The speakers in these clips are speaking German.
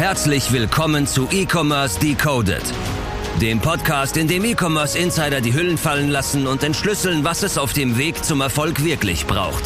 Herzlich willkommen zu E-Commerce Decoded, dem Podcast, in dem E-Commerce-Insider die Hüllen fallen lassen und entschlüsseln, was es auf dem Weg zum Erfolg wirklich braucht.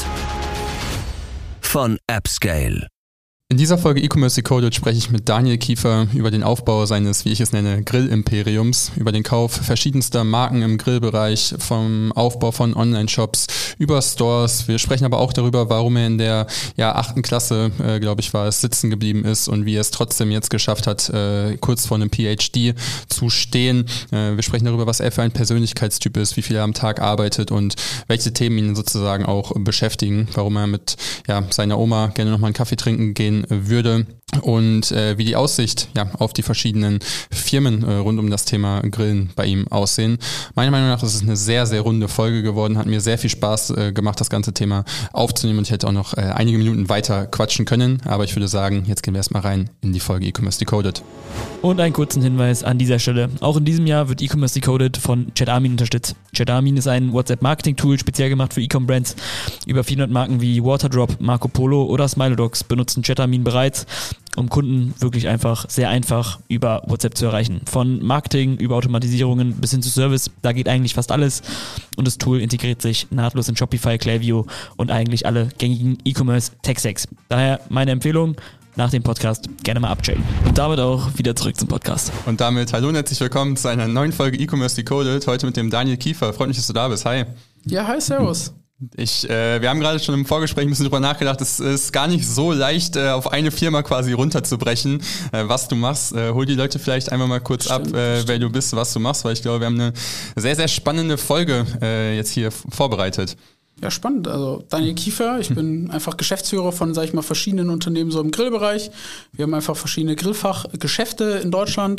Von AppScale. In dieser Folge E-Commerce Decoded spreche ich mit Daniel Kiefer über den Aufbau seines, wie ich es nenne, Grill-Imperiums, über den Kauf verschiedenster Marken im Grillbereich, vom Aufbau von Online-Shops, über Stores. Wir sprechen aber auch darüber, warum er in der 8. Klasse, glaube ich, war es, sitzen geblieben ist und wie er es trotzdem jetzt geschafft hat, kurz vor einem PhD zu stehen. Wir sprechen darüber, was er für ein Persönlichkeitstyp ist, wie viel er am Tag arbeitet und welche Themen ihn sozusagen auch beschäftigen, warum er mit seiner Oma gerne nochmal einen Kaffee trinken gehen würde und wie die Aussicht auf die verschiedenen Firmen rund um das Thema Grillen bei ihm aussehen. Meiner Meinung nach ist es eine sehr, sehr runde Folge geworden, hat mir sehr viel Spaß gemacht, das ganze Thema aufzunehmen und ich hätte auch noch einige Minuten weiter quatschen können, aber ich würde sagen, jetzt gehen wir erstmal rein in die Folge E-Commerce Decoded. Und einen kurzen Hinweis an dieser Stelle. Auch in diesem Jahr wird E-Commerce Decoded von Chat-Armin unterstützt. Chat-Armin ist ein WhatsApp-Marketing-Tool, speziell gemacht für E-Com-Brands. Über 400 Marken wie Waterdrop, Marco Polo oder Smilodogs benutzen Chat-Armin bereits, um Kunden wirklich sehr einfach über WhatsApp zu erreichen. Von Marketing über Automatisierungen bis hin zu Service, da geht eigentlich fast alles. Und das Tool integriert sich nahtlos in Shopify, Klaviyo und eigentlich alle gängigen E-Commerce-Tech-Stacks. Daher meine Empfehlung, nach dem Podcast gerne mal abchecken. Und damit auch wieder zurück zum Podcast. Und damit hallo und herzlich willkommen zu einer neuen Folge E-Commerce Decoded, heute mit dem Daniel Kiefer. Freut mich, dass du da bist. Hi. Ja, hi, servus. Wir haben gerade schon im Vorgespräch ein bisschen drüber nachgedacht, es ist gar nicht so leicht, auf eine Firma quasi runterzubrechen, was du machst. Hol die Leute vielleicht einmal mal kurz ab, wer du bist, was du machst, weil ich glaube, wir haben eine sehr, sehr spannende Folge jetzt hier vorbereitet. Ja, spannend. Also Daniel Kiefer, ich bin einfach Geschäftsführer von, verschiedenen Unternehmen so im Grillbereich. Wir haben einfach verschiedene Grillfachgeschäfte in Deutschland,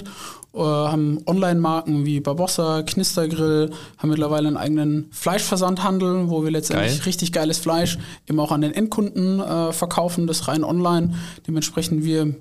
haben Online-Marken wie Barbossa, Knistergrill, haben mittlerweile einen eigenen Fleischversandhandel, wo wir letztendlich richtig geiles Fleisch eben auch an den Endkunden verkaufen, das rein online. Dementsprechend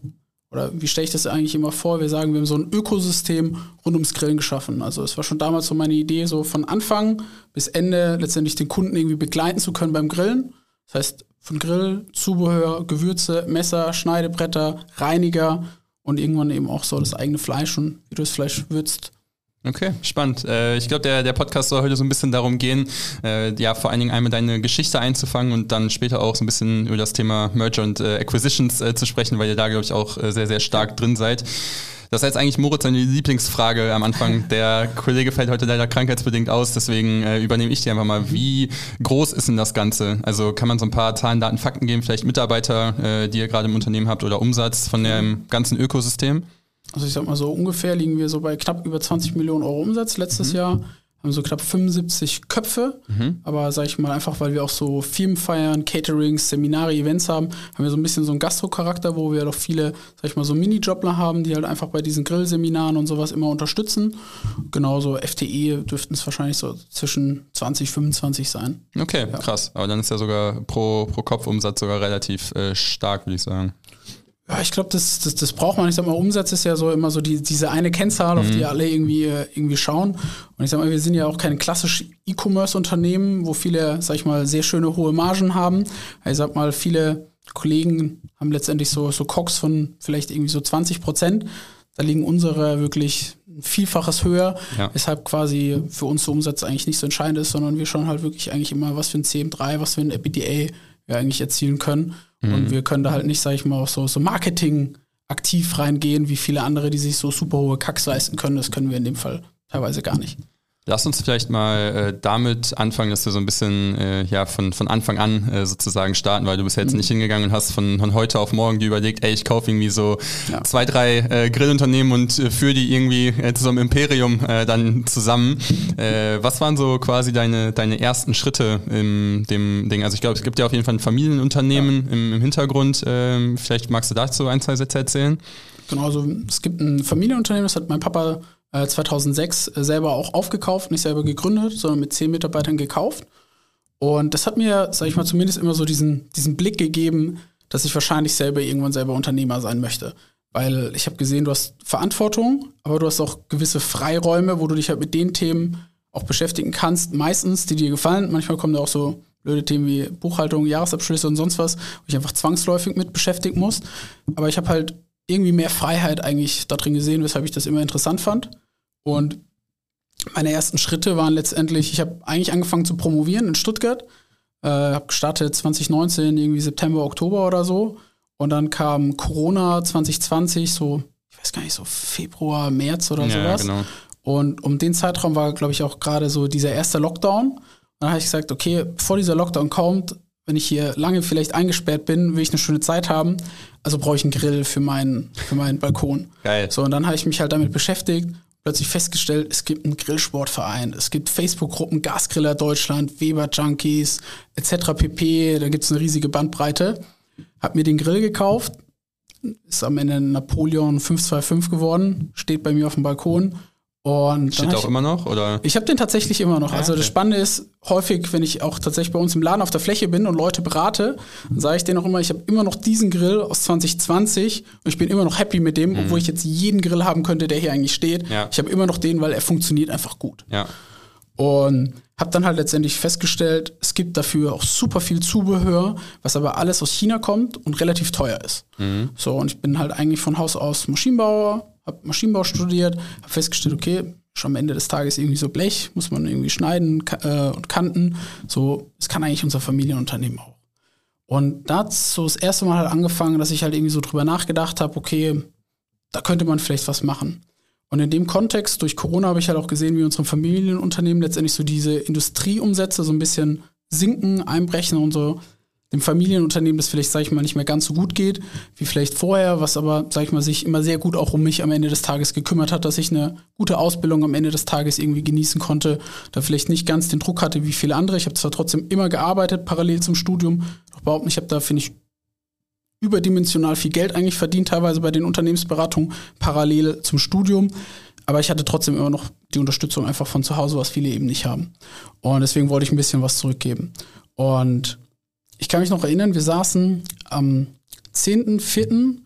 wie stelle ich das eigentlich immer vor? Wir sagen, wir haben so ein Ökosystem rund ums Grillen geschaffen. Also es war schon damals so meine Idee, so von Anfang bis Ende letztendlich den Kunden irgendwie begleiten zu können beim Grillen. Das heißt, von Grill, Zubehör, Gewürze, Messer, Schneidebretter, Reiniger und irgendwann eben auch so das eigene Fleisch und wie du das Fleisch würzt. Okay, spannend. Ich glaube, der Podcast soll heute so ein bisschen darum gehen, vor allen Dingen einmal deine Geschichte einzufangen und dann später auch so ein bisschen über das Thema Merger und Acquisitions zu sprechen, weil ihr da, glaube ich, auch sehr, sehr stark drin seid. Das ist jetzt eigentlich, Moritz, seine Lieblingsfrage am Anfang. Der Kollege fällt heute leider krankheitsbedingt aus, deswegen übernehme ich die einfach mal. Wie groß ist denn das Ganze? Also kann man so ein paar Zahlen, Daten, Fakten geben, vielleicht Mitarbeiter, die ihr gerade im Unternehmen habt oder Umsatz von dem ganzen Ökosystem? Also ich sag mal so, ungefähr liegen wir so bei knapp über 20 Millionen Euro Umsatz letztes Jahr. Haben so knapp 75 Köpfe. Aber sag ich mal einfach, weil wir auch so Firmen feiern, Caterings, Seminare, Events haben wir so ein bisschen so einen Gastro-Charakter, wo wir doch viele, so Minijobler haben, die halt einfach bei diesen Grillseminaren und sowas immer unterstützen. Genauso FTE dürften es wahrscheinlich so zwischen 20, 25 sein. Okay, ja. Krass. Aber dann ist ja sogar pro Kopf-Umsatz sogar relativ stark, würde ich sagen. Ja, ich glaube, das braucht man. Ich sag mal, Umsatz ist ja so immer so diese eine Kennzahl, auf die alle irgendwie schauen. Und ich sag mal, wir sind ja auch kein klassisches E-Commerce-Unternehmen, wo viele, sehr schöne hohe Margen haben. Ich sag mal, viele Kollegen haben letztendlich so COGS von vielleicht irgendwie so 20%. Da liegen unsere wirklich ein Vielfaches höher, weshalb quasi für uns der Umsatz eigentlich nicht so entscheidend ist, sondern wir schauen halt wirklich eigentlich immer, was für ein CM3, was für ein EBITDA wir eigentlich erzielen können. Und wir können da halt nicht, auch so Marketing aktiv reingehen, wie viele andere, die sich so super hohe Kacks leisten können. Das können wir in dem Fall teilweise gar nicht. Lass uns vielleicht mal damit anfangen, dass wir so ein bisschen von Anfang an sozusagen starten, weil du bist ja jetzt nicht hingegangen und hast von heute auf morgen dir überlegt, ich kaufe irgendwie so 2, 3 Grillunternehmen und führe die irgendwie zu so einem Imperium dann zusammen. Was waren so quasi deine ersten Schritte in dem Ding? Also ich glaube, es gibt ja auf jeden Fall ein Familienunternehmen im Hintergrund. Vielleicht magst du dazu 1, 2 Sätze erzählen? Genau, also es gibt ein Familienunternehmen, das hat mein Papa 2006 selber auch aufgekauft, nicht selber gegründet, sondern mit 10 Mitarbeitern gekauft. Und das hat mir, zumindest immer so diesen Blick gegeben, dass ich wahrscheinlich selber Unternehmer sein möchte. Weil ich habe gesehen, du hast Verantwortung, aber du hast auch gewisse Freiräume, wo du dich halt mit den Themen auch beschäftigen kannst, meistens, die dir gefallen. Manchmal kommen da auch so blöde Themen wie Buchhaltung, Jahresabschlüsse und sonst was, wo ich einfach zwangsläufig mit beschäftigen muss. Aber ich habe halt irgendwie mehr Freiheit eigentlich da drin gesehen, weshalb ich das immer interessant fand. Und meine ersten Schritte waren letztendlich, ich habe eigentlich angefangen zu promovieren in Stuttgart, habe gestartet 2019, irgendwie September, Oktober oder so. Und dann kam Corona 2020, so, ich weiß gar nicht, so Februar, März oder sowas. Genau. Und um den Zeitraum war, glaube ich, auch gerade so dieser erste Lockdown. Und dann habe ich gesagt, okay, bevor dieser Lockdown kommt, wenn ich hier lange vielleicht eingesperrt bin, will ich eine schöne Zeit haben. Also brauche ich einen Grill für meinen Balkon. Geil. So, und dann habe ich mich halt damit beschäftigt, plötzlich festgestellt, es gibt einen Grillsportverein, es gibt Facebook-Gruppen, Gasgriller Deutschland, Weber Junkies, etc. pp. Da gibt es eine riesige Bandbreite. Hab mir den Grill gekauft, ist am Ende ein Napoleon 525 geworden, steht bei mir auf dem Balkon. Und steht auch immer noch? Oder? Ich habe den tatsächlich immer noch. Also das Spannende ist, häufig, wenn ich auch tatsächlich bei uns im Laden auf der Fläche bin und Leute berate, dann sage ich denen auch immer, ich habe immer noch diesen Grill aus 2020 und ich bin immer noch happy mit dem, obwohl ich jetzt jeden Grill haben könnte, der hier eigentlich steht. Ja. Ich habe immer noch den, weil er funktioniert einfach gut. Ja. Und habe dann halt letztendlich festgestellt, es gibt dafür auch super viel Zubehör, was aber alles aus China kommt und relativ teuer ist. So, und ich bin halt eigentlich von Haus aus Maschinenbauer, habe Maschinenbau studiert, habe festgestellt, okay, schon am Ende des Tages irgendwie so Blech, muss man irgendwie schneiden und kanten. So, das kann eigentlich unser Familienunternehmen auch. Und da hat so das erste Mal halt angefangen, dass ich halt irgendwie so drüber nachgedacht habe, okay, da könnte man vielleicht was machen. Und in dem Kontext, durch Corona, habe ich halt auch gesehen, wie unsere Familienunternehmen letztendlich so diese Industrieumsätze so ein bisschen sinken, einbrechen und so dem Familienunternehmen das vielleicht, sag ich mal, nicht mehr ganz so gut geht, wie vielleicht vorher, was aber, sag ich mal, sich immer sehr gut auch um mich am Ende des Tages gekümmert hat, dass ich eine gute Ausbildung am Ende des Tages irgendwie genießen konnte, da vielleicht nicht ganz den Druck hatte wie viele andere. Ich habe zwar trotzdem immer gearbeitet, parallel zum Studium, doch überhaupt nicht, ich habe da, finde ich, überdimensional viel Geld eigentlich verdient, teilweise bei den Unternehmensberatungen, parallel zum Studium. Aber ich hatte trotzdem immer noch die Unterstützung einfach von zu Hause, was viele eben nicht haben. Und deswegen wollte ich ein bisschen was zurückgeben. Und ich kann mich noch erinnern, wir saßen am 10.04.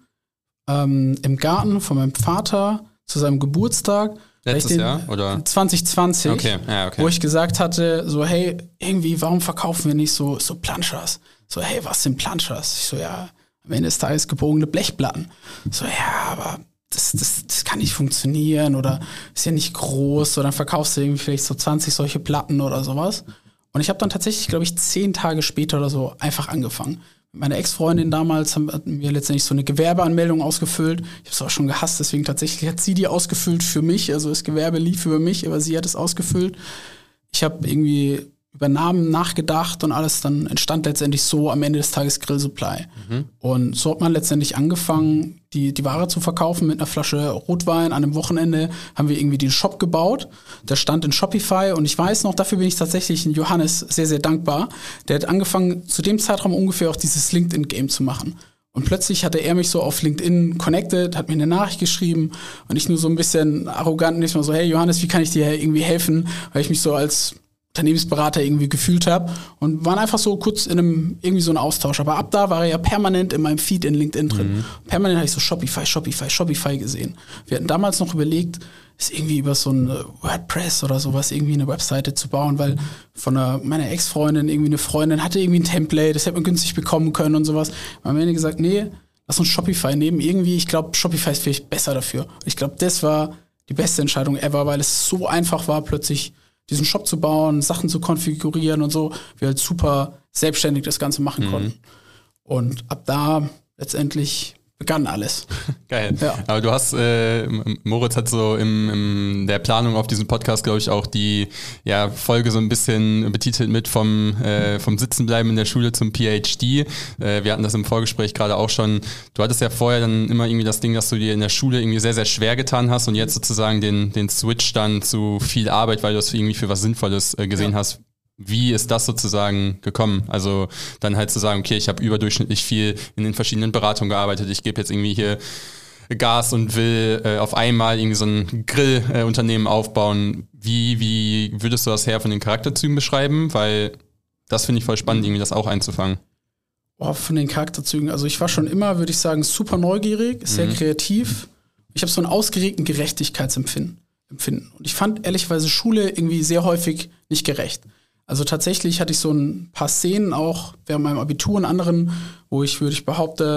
Im Garten von meinem Vater zu seinem Geburtstag. Letztes Jahr, oder? 2020, okay. Wo ich gesagt hatte, so hey, irgendwie, warum verkaufen wir nicht so Planchas? So, hey, was sind Planchas? Ich so, ja, am Ende des Tages gebogene Blechplatten. So, ja, aber das kann nicht funktionieren oder ist ja nicht groß. So, dann verkaufst du irgendwie vielleicht so 20 solche Platten oder sowas. Und ich habe dann tatsächlich, glaube ich, 10 Tage später oder so einfach angefangen. Mit meiner Ex-Freundin damals hatten wir letztendlich so eine Gewerbeanmeldung ausgefüllt. Ich habe es auch schon gehasst, deswegen tatsächlich hat sie die ausgefüllt für mich. Also das Gewerbe lief über mich, aber sie hat es ausgefüllt. Ich habe irgendwie über Namen nachgedacht und alles, dann entstand letztendlich so am Ende des Tages Grill Supply. Und so hat man letztendlich angefangen, die Ware zu verkaufen mit einer Flasche Rotwein. An einem Wochenende haben wir irgendwie den Shop gebaut. Der stand in Shopify und ich weiß noch, dafür bin ich tatsächlich Johannes sehr, sehr dankbar. Der hat angefangen, zu dem Zeitraum ungefähr auch dieses LinkedIn-Game zu machen. Und plötzlich hatte er mich so auf LinkedIn connected, hat mir eine Nachricht geschrieben und ich nur so ein bisschen arrogant nicht mal so, hey Johannes, wie kann ich dir irgendwie helfen? Weil ich mich so als Unternehmensberater irgendwie gefühlt habe und waren einfach so kurz in einem irgendwie so ein Austausch. Aber ab da war er ja permanent in meinem Feed in LinkedIn drin. Permanent habe ich so Shopify gesehen. Wir hatten damals noch überlegt, ist irgendwie über so ein WordPress oder sowas irgendwie eine Webseite zu bauen, weil von meiner Ex-Freundin irgendwie eine Freundin hatte irgendwie ein Template, das hätte man günstig bekommen können und sowas. Wir haben am Ende gesagt, nee, lass uns Shopify nehmen. Irgendwie, ich glaube, Shopify ist vielleicht besser dafür. Ich glaube, das war die beste Entscheidung ever, weil es so einfach war, plötzlich diesen Shop zu bauen, Sachen zu konfigurieren und so, wir halt super selbstständig das Ganze machen konnten. Und ab da letztendlich begann alles. Geil. Ja. Aber du hast, Moritz hat so in der Planung auf diesen Podcast, glaube ich, auch die Folge so ein bisschen betitelt mit vom Sitzenbleiben in der Schule zum PhD. Wir hatten das im Vorgespräch gerade auch schon. Du hattest ja vorher dann immer irgendwie das Ding, dass du dir in der Schule irgendwie sehr, sehr schwer getan hast und jetzt sozusagen den Switch dann zu viel Arbeit, weil du das irgendwie für was Sinnvolles gesehen hast. Wie ist das sozusagen gekommen? Also dann halt zu sagen, okay, ich habe überdurchschnittlich viel in den verschiedenen Beratungen gearbeitet, ich gebe jetzt irgendwie hier Gas und will auf einmal irgendwie so ein Grillunternehmen aufbauen. Wie würdest du das her von den Charakterzügen beschreiben? Weil das finde ich voll spannend, irgendwie das auch einzufangen. Von den Charakterzügen, also ich war schon immer, würde ich sagen, super neugierig, sehr kreativ. Ich habe so einen ausgeregten Gerechtigkeitsempfinden. Und ich fand ehrlicherweise Schule irgendwie sehr häufig nicht gerecht. Also tatsächlich hatte ich so ein paar Szenen auch während meinem Abitur und anderen, wo ich, würde ich behaupten,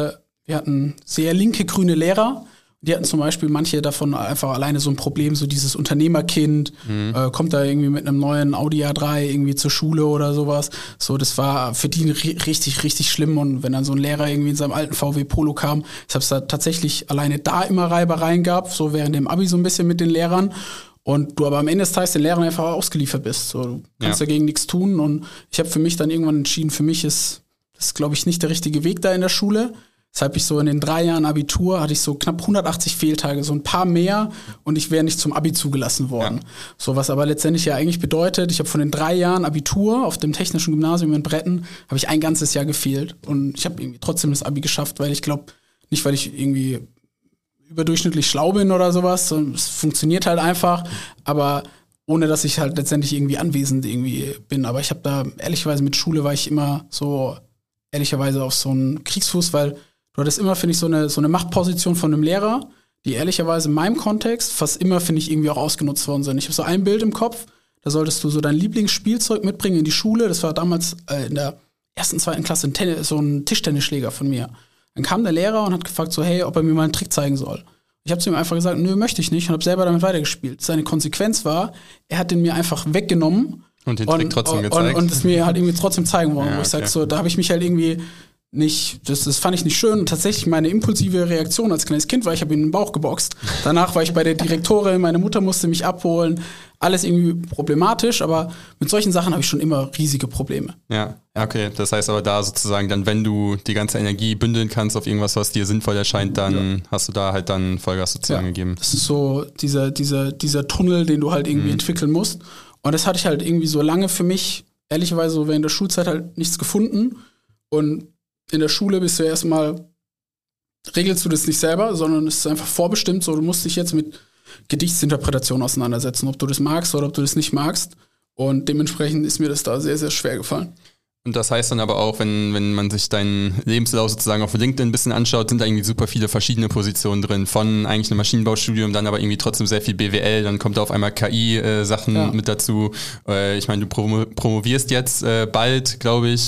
wir hatten sehr linke, grüne Lehrer. Die hatten zum Beispiel manche davon einfach alleine so ein Problem, so dieses Unternehmerkind, kommt da irgendwie mit einem neuen Audi A3 irgendwie zur Schule oder sowas. So, das war für die richtig, richtig schlimm. Und wenn dann so ein Lehrer irgendwie in seinem alten VW Polo kam, ich habe es da tatsächlich alleine da immer Reibereien gab, so während dem Abi so ein bisschen mit den Lehrern. Und du aber am Ende des Tages den Lehrern einfach ausgeliefert bist. So, du kannst dagegen nichts tun. Und ich habe für mich dann irgendwann entschieden, für mich ist das, glaube ich, nicht der richtige Weg da in der Schule. Deshalb ich so in den 3 Jahren Abitur hatte ich so knapp 180 Fehltage, so ein paar mehr und ich wäre nicht zum Abi zugelassen worden. Ja. So, was aber letztendlich ja eigentlich bedeutet, ich habe von den 3 Jahren Abitur auf dem Technischen Gymnasium in Bretten, habe ich ein ganzes Jahr gefehlt und ich habe irgendwie trotzdem das Abi geschafft, weil ich glaube, nicht weil ich irgendwie überdurchschnittlich schlau bin oder sowas, sondern es funktioniert halt einfach, aber ohne dass ich halt letztendlich irgendwie anwesend irgendwie bin. Aber ich habe da, ehrlicherweise mit Schule war ich immer so, ehrlicherweise auf so einen Kriegsfuß, weil du hattest immer, finde ich, so eine Machtposition von einem Lehrer, die ehrlicherweise in meinem Kontext fast immer, finde ich, irgendwie auch ausgenutzt worden sind. Ich habe so ein Bild im Kopf, da solltest du so dein Lieblingsspielzeug mitbringen in die Schule. Das war damals in der 1., 2. Klasse so ein Tischtennisschläger von mir. Dann kam der Lehrer und hat gefragt so, hey, ob er mir mal einen Trick zeigen soll. Ich habe zu ihm einfach gesagt, nö, möchte ich nicht und habe selber damit weitergespielt. Seine Konsequenz war, er hat den mir einfach weggenommen und den Trick trotzdem gezeigt. Und es mir halt irgendwie trotzdem zeigen wollen. Ja, wo ich sage, so, da habe ich mich halt irgendwie nicht, das fand ich nicht schön. Und tatsächlich meine impulsive Reaktion als kleines Kind war, ich habe ihn in den Bauch geboxt. Danach war ich bei der Direktorin, meine Mutter musste mich abholen. Alles irgendwie problematisch, aber mit solchen Sachen habe ich schon immer riesige Probleme. Ja, okay. Das heißt aber da sozusagen dann, wenn du die ganze Energie bündeln kannst auf irgendwas, was dir sinnvoll erscheint, dann hast du da halt dann Vollgas sozusagen gegeben. Das ist so dieser Tunnel, den du halt irgendwie entwickeln musst. Und das hatte ich halt irgendwie so lange für mich, ehrlicherweise so während der Schulzeit halt nichts gefunden. Und in der Schule bist du erstmal, regelst du das nicht selber, sondern es ist einfach vorbestimmt, so du musst dich jetzt mit Gedichtsinterpretation auseinandersetzen, ob du das magst oder ob du das nicht magst. Und dementsprechend ist mir das da sehr, sehr schwer gefallen. Und das heißt dann aber auch, wenn man sich deinen Lebenslauf sozusagen auf LinkedIn ein bisschen anschaut, sind da irgendwie super viele verschiedene Positionen drin, von eigentlich einem Maschinenbaustudium, dann aber irgendwie trotzdem sehr viel BWL, dann kommt da auf einmal KI-Sachen mit dazu. Ich meine, du promovierst jetzt bald, glaube ich.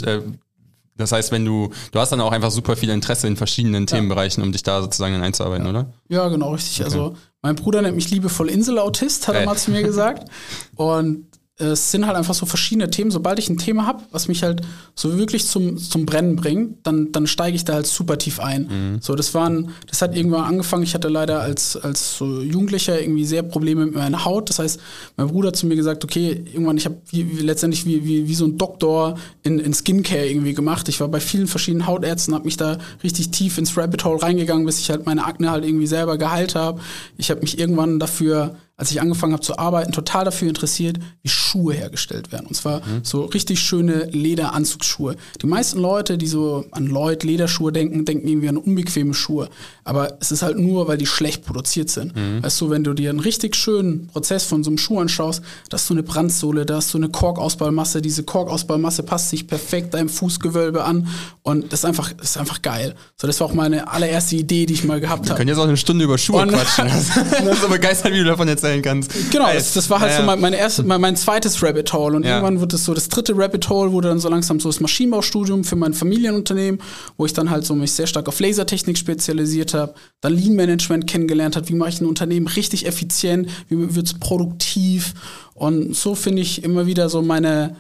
Das heißt, du hast dann auch einfach super viel Interesse in verschiedenen Themenbereichen, um dich da sozusagen einzuarbeiten, oder? Ja, genau, richtig. Okay. Also mein Bruder nennt mich liebevoll Inselautist, hat er mal zu mir gesagt. Und es sind halt einfach so verschiedene Themen. Sobald ich ein Thema habe, was mich halt so wirklich zum Brennen bringt, dann steige ich da halt super tief ein. So, das hat irgendwann angefangen. Ich hatte leider als so Jugendlicher irgendwie sehr Probleme mit meiner Haut. Das heißt, mein Bruder hat zu mir gesagt, okay, irgendwann, ich habe letztendlich wie so ein Doktor in Skincare irgendwie gemacht. Ich war bei vielen verschiedenen Hautärzten, habe mich da richtig tief ins Rabbit Hole reingegangen, bis ich halt meine Akne halt irgendwie selber geheilt habe. Ich habe mich irgendwann dafür, als ich angefangen habe zu arbeiten, total dafür interessiert, wie Schuhe hergestellt werden. Und zwar so richtig schöne Lederanzugsschuhe. Die meisten Leute, die so an Lloyd Lederschuhe denken irgendwie an unbequeme Schuhe. Aber es ist halt nur, weil die schlecht produziert sind. Weißt du, wenn du dir einen richtig schönen Prozess von so einem Schuh anschaust, da hast du eine Brandsohle, da hast du eine Korkausballmasse. Diese Korkausballmasse passt sich perfekt deinem Fußgewölbe an. Und das ist einfach geil. So, das war auch meine allererste Idee, die ich mal gehabt habe. Wir können jetzt auch eine Stunde über Schuhe quatschen. Das ist so begeistert, wie du davon erzählen kannst. Genau, das war halt so mein zweites Rabbit Hole. Und irgendwann wurde es so, das dritte Rabbit Hole wurde dann so langsam so das Maschinenbaustudium für mein Familienunternehmen, wo ich dann halt so mich sehr stark auf Lasertechnik spezialisiert habe, dann Lean Management kennengelernt habe, wie mache ich ein Unternehmen richtig effizient, wie wird es produktiv. Und so finde ich immer wieder so meine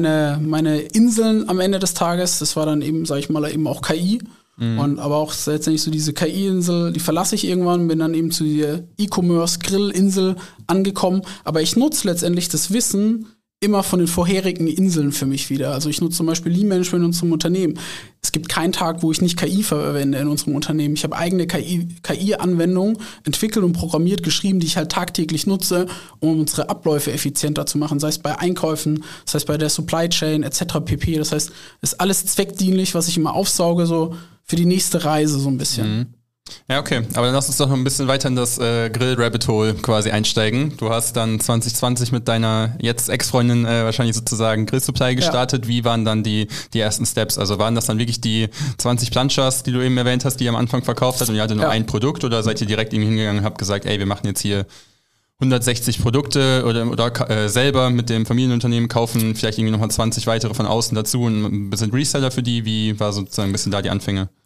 Inseln am Ende des Tages. Das war dann eben, sag ich mal, eben auch KI. Und aber auch letztendlich so diese KI-Insel, die verlasse ich irgendwann, bin dann eben zu der E-Commerce-Grill-Insel angekommen. Aber ich nutze letztendlich das Wissen immer von den vorherigen Inseln für mich wieder. Also ich nutze zum Beispiel Lean Management in unserem Unternehmen. Es gibt keinen Tag, wo ich nicht KI verwende in unserem Unternehmen. Ich habe eigene KI-Anwendungen entwickelt und programmiert, geschrieben, die ich halt tagtäglich nutze, um unsere Abläufe effizienter zu machen. Sei es bei Einkäufen, sei es bei der Supply Chain etc. pp. Das heißt, es ist alles zweckdienlich, was ich immer aufsauge, so für die nächste Reise so ein bisschen. Ja, okay. Aber dann lass uns doch noch ein bisschen weiter in das Grill-Rabbit-Hole quasi einsteigen. Du hast dann 2020 mit deiner jetzt Ex-Freundin wahrscheinlich sozusagen Grill-Supply gestartet. Ja. Wie waren dann die ersten Steps? Also waren das dann wirklich die 20 Planchas, die du eben erwähnt hast, die ihr am Anfang verkauft hast und ihr hattet nur ein Produkt? Oder seid ihr direkt irgendwie hingegangen und habt gesagt, ey, wir machen jetzt hier 160 Produkte oder selber mit dem Familienunternehmen kaufen, vielleicht irgendwie nochmal 20 weitere von außen dazu und ein bisschen Reseller für die? Wie war sozusagen ein bisschen da die Anfänge?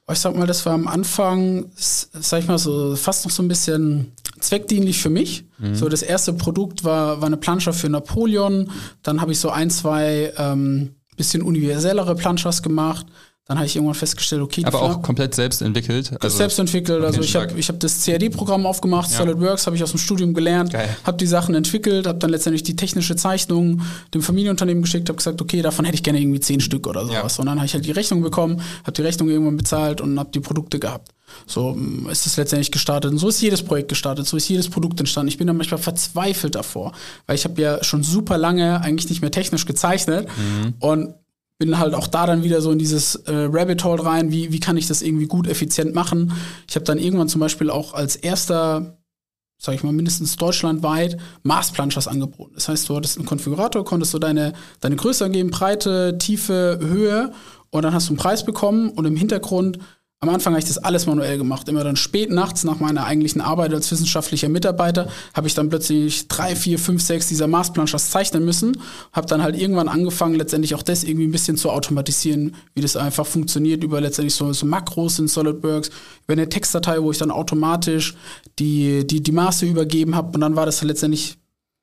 Ich sag mal, das war am Anfang, sag ich mal so, fast noch so ein bisschen zweckdienlich für mich. So, das erste Produkt war eine Planscher für Napoleon. Dann habe ich so 1, 2 bisschen universellere Planchers gemacht. Dann habe ich irgendwann festgestellt, okay. Aber auch komplett selbst entwickelt? Also selbst entwickelt. Also ich hab das CAD-Programm aufgemacht, SolidWorks habe ich aus dem Studium gelernt, habe die Sachen entwickelt, habe dann letztendlich die technische Zeichnung dem Familienunternehmen geschickt, habe gesagt, okay, davon hätte ich gerne irgendwie 10 Stück oder sowas. Ja. Und dann habe ich halt die Rechnung bekommen, habe die Rechnung irgendwann bezahlt und habe die Produkte gehabt. So ist es letztendlich gestartet. Und so ist jedes Projekt gestartet, so ist jedes Produkt entstanden. Ich bin dann manchmal verzweifelt davor, weil ich habe ja schon super lange eigentlich nicht mehr technisch gezeichnet und bin halt auch da dann wieder so in dieses Rabbit Hole rein, wie kann ich das irgendwie gut, effizient machen. Ich habe dann irgendwann zum Beispiel auch als erster, sag ich mal, mindestens deutschlandweit Maßplanchers angeboten. Das heißt, du hattest einen Konfigurator, konntest du deine Größe angeben, Breite, Tiefe, Höhe und dann hast du einen Preis bekommen und im Hintergrund, am Anfang habe ich das alles manuell gemacht. Immer dann spät nachts nach meiner eigentlichen Arbeit als wissenschaftlicher Mitarbeiter habe ich dann plötzlich 3, 4, 5, 6 dieser Maßplanchers zeichnen müssen. Habe dann halt irgendwann angefangen, letztendlich auch das irgendwie ein bisschen zu automatisieren, wie das einfach funktioniert über letztendlich so Makros in SolidWorks, über eine Textdatei, wo ich dann automatisch die Maße übergeben habe. Und dann war das halt letztendlich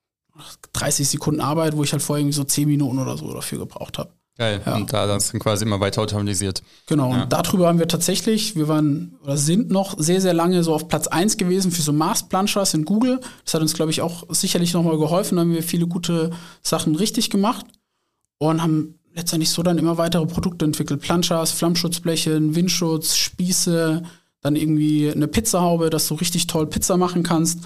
30 Sekunden Arbeit, wo ich halt vorher irgendwie so 10 Minuten oder so dafür gebraucht habe. Geil, ja. Und da das dann quasi immer weiter automatisiert. Genau, und darüber haben wir tatsächlich, sind noch sehr, sehr lange so auf Platz 1 gewesen für so Maßplanchers in Google. Das hat uns, glaube ich, auch sicherlich nochmal geholfen. Da haben wir viele gute Sachen richtig gemacht und haben letztendlich so dann immer weitere Produkte entwickelt. Planchers, Flammschutzbleche, Windschutz, Spieße, dann irgendwie eine Pizzahaube, dass du richtig toll Pizza machen kannst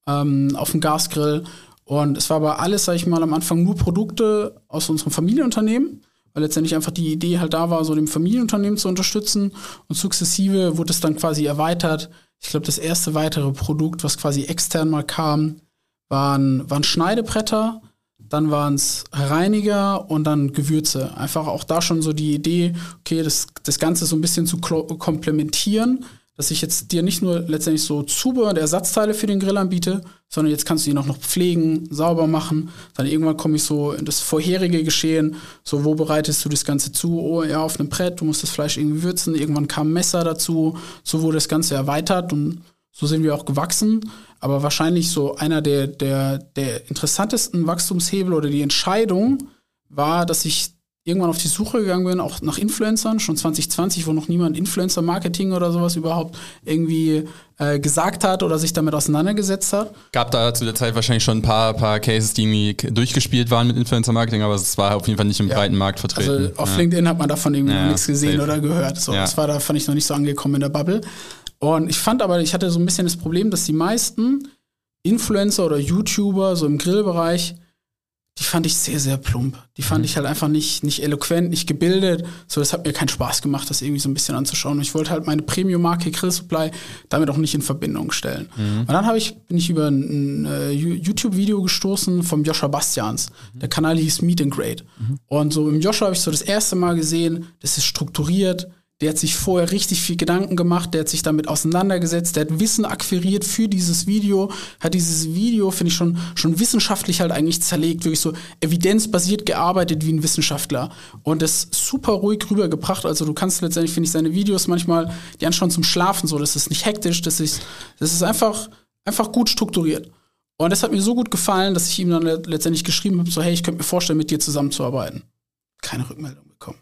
auf dem Gasgrill. Und es war aber alles, sag ich mal, am Anfang nur Produkte aus unserem Familienunternehmen. Weil letztendlich einfach die Idee halt da war, so dem Familienunternehmen zu unterstützen. Und sukzessive wurde es dann quasi erweitert. Ich glaube, das erste weitere Produkt, was quasi extern mal kam, waren Schneidebretter, dann waren es Reiniger und dann Gewürze. Einfach auch da schon so die Idee, okay, das Ganze so ein bisschen zu komplementieren, dass ich jetzt dir nicht nur letztendlich so Zubehör und Ersatzteile für den Grill anbiete, sondern jetzt kannst du ihn auch noch pflegen, sauber machen. Dann irgendwann komme ich so in das vorherige Geschehen, so wo bereitest du das Ganze zu? Oh ja, auf einem Brett, du musst das Fleisch irgendwie würzen. Irgendwann kam ein Messer dazu, so wurde das Ganze erweitert und so sind wir auch gewachsen. Aber wahrscheinlich so einer der interessantesten Wachstumshebel oder die Entscheidung war, dass ich irgendwann auf die Suche gegangen bin, auch nach Influencern, schon 2020, wo noch niemand Influencer-Marketing oder sowas überhaupt irgendwie gesagt hat oder sich damit auseinandergesetzt hat. Gab da zu der Zeit wahrscheinlich schon ein paar Cases, die irgendwie durchgespielt waren mit Influencer-Marketing, aber es war auf jeden Fall nicht im breiten Markt vertreten. Also auf LinkedIn hat man davon irgendwie noch nichts gesehen oder gehört. So, das war da, fand ich, noch nicht so angekommen in der Bubble. Und ich hatte so ein bisschen das Problem, dass die meisten Influencer oder YouTuber so im Grillbereich, die fand ich sehr, sehr plump. Die fand ich halt einfach nicht eloquent, nicht gebildet. So, das hat mir keinen Spaß gemacht, das irgendwie so ein bisschen anzuschauen. Und ich wollte halt meine Premium-Marke Grill Supply damit auch nicht in Verbindung stellen. Und dann bin ich über ein YouTube-Video gestoßen vom Joscha Bastians. Der Kanal hieß Meet and Grade. Und so im Joscha habe ich so das erste Mal gesehen, das ist strukturiert. Der hat sich vorher richtig viel Gedanken gemacht, der hat sich damit auseinandergesetzt, der hat Wissen akquiriert für dieses Video, hat dieses Video, finde ich, schon wissenschaftlich halt eigentlich zerlegt, wirklich so evidenzbasiert gearbeitet wie ein Wissenschaftler und das super ruhig rübergebracht. Also du kannst letztendlich, finde ich, seine Videos manchmal die anschauen zum Schlafen, so, das ist nicht hektisch, das ist einfach gut strukturiert. Und das hat mir so gut gefallen, dass ich ihm dann letztendlich geschrieben habe, so hey, ich könnte mir vorstellen, mit dir zusammenzuarbeiten. Keine Rückmeldung bekommen.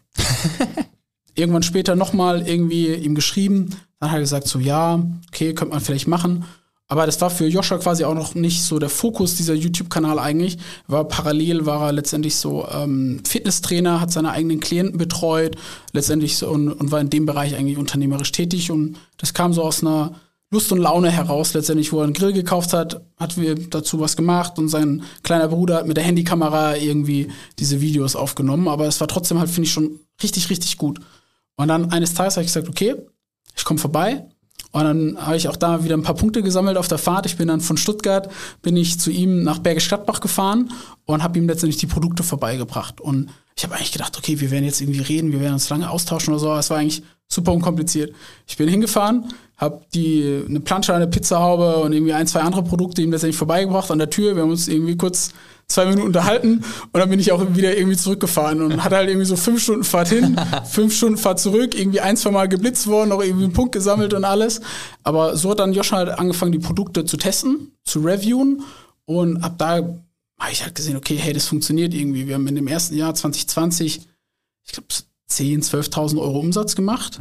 Irgendwann später nochmal irgendwie ihm geschrieben, dann hat er gesagt so, ja, okay, könnte man vielleicht machen. Aber das war für Joscha quasi auch noch nicht so der Fokus dieser YouTube-Kanal eigentlich. Parallel war er letztendlich so Fitnesstrainer, hat seine eigenen Klienten betreut, letztendlich so, und war in dem Bereich eigentlich unternehmerisch tätig. Und das kam so aus einer Lust und Laune heraus, letztendlich, wo er einen Grill gekauft hat, hatten wir dazu was gemacht und sein kleiner Bruder hat mit der Handykamera irgendwie diese Videos aufgenommen. Aber es war trotzdem halt, finde ich, schon richtig, richtig gut. Und dann eines Tages habe ich gesagt, okay, ich komme vorbei. Und dann habe ich auch da wieder ein paar Punkte gesammelt auf der Fahrt. Ich bin dann von Stuttgart, bin ich zu ihm nach Bergisch Gladbach gefahren und habe ihm letztendlich die Produkte vorbeigebracht. Und ich habe eigentlich gedacht, okay, wir werden jetzt irgendwie reden, wir werden uns lange austauschen oder so. Aber es war eigentlich super unkompliziert. Ich bin hingefahren, habe eine Plansche, eine Pizzahaube und irgendwie 1, 2 andere Produkte ihm letztendlich vorbeigebracht an der Tür. Wir haben uns irgendwie kurz 2 Minuten unterhalten und dann bin ich auch wieder irgendwie zurückgefahren und hatte halt irgendwie so 5 Stunden Fahrt hin, 5 Stunden Fahrt zurück, irgendwie 1, 2 Mal geblitzt worden, noch irgendwie einen Punkt gesammelt und alles. Aber so hat dann Josh halt angefangen, die Produkte zu testen, zu reviewen und ab da habe ich halt gesehen, okay, hey, das funktioniert irgendwie. Wir haben in dem ersten Jahr 2020, ich glaube, 10.000, 12.000 Euro Umsatz gemacht,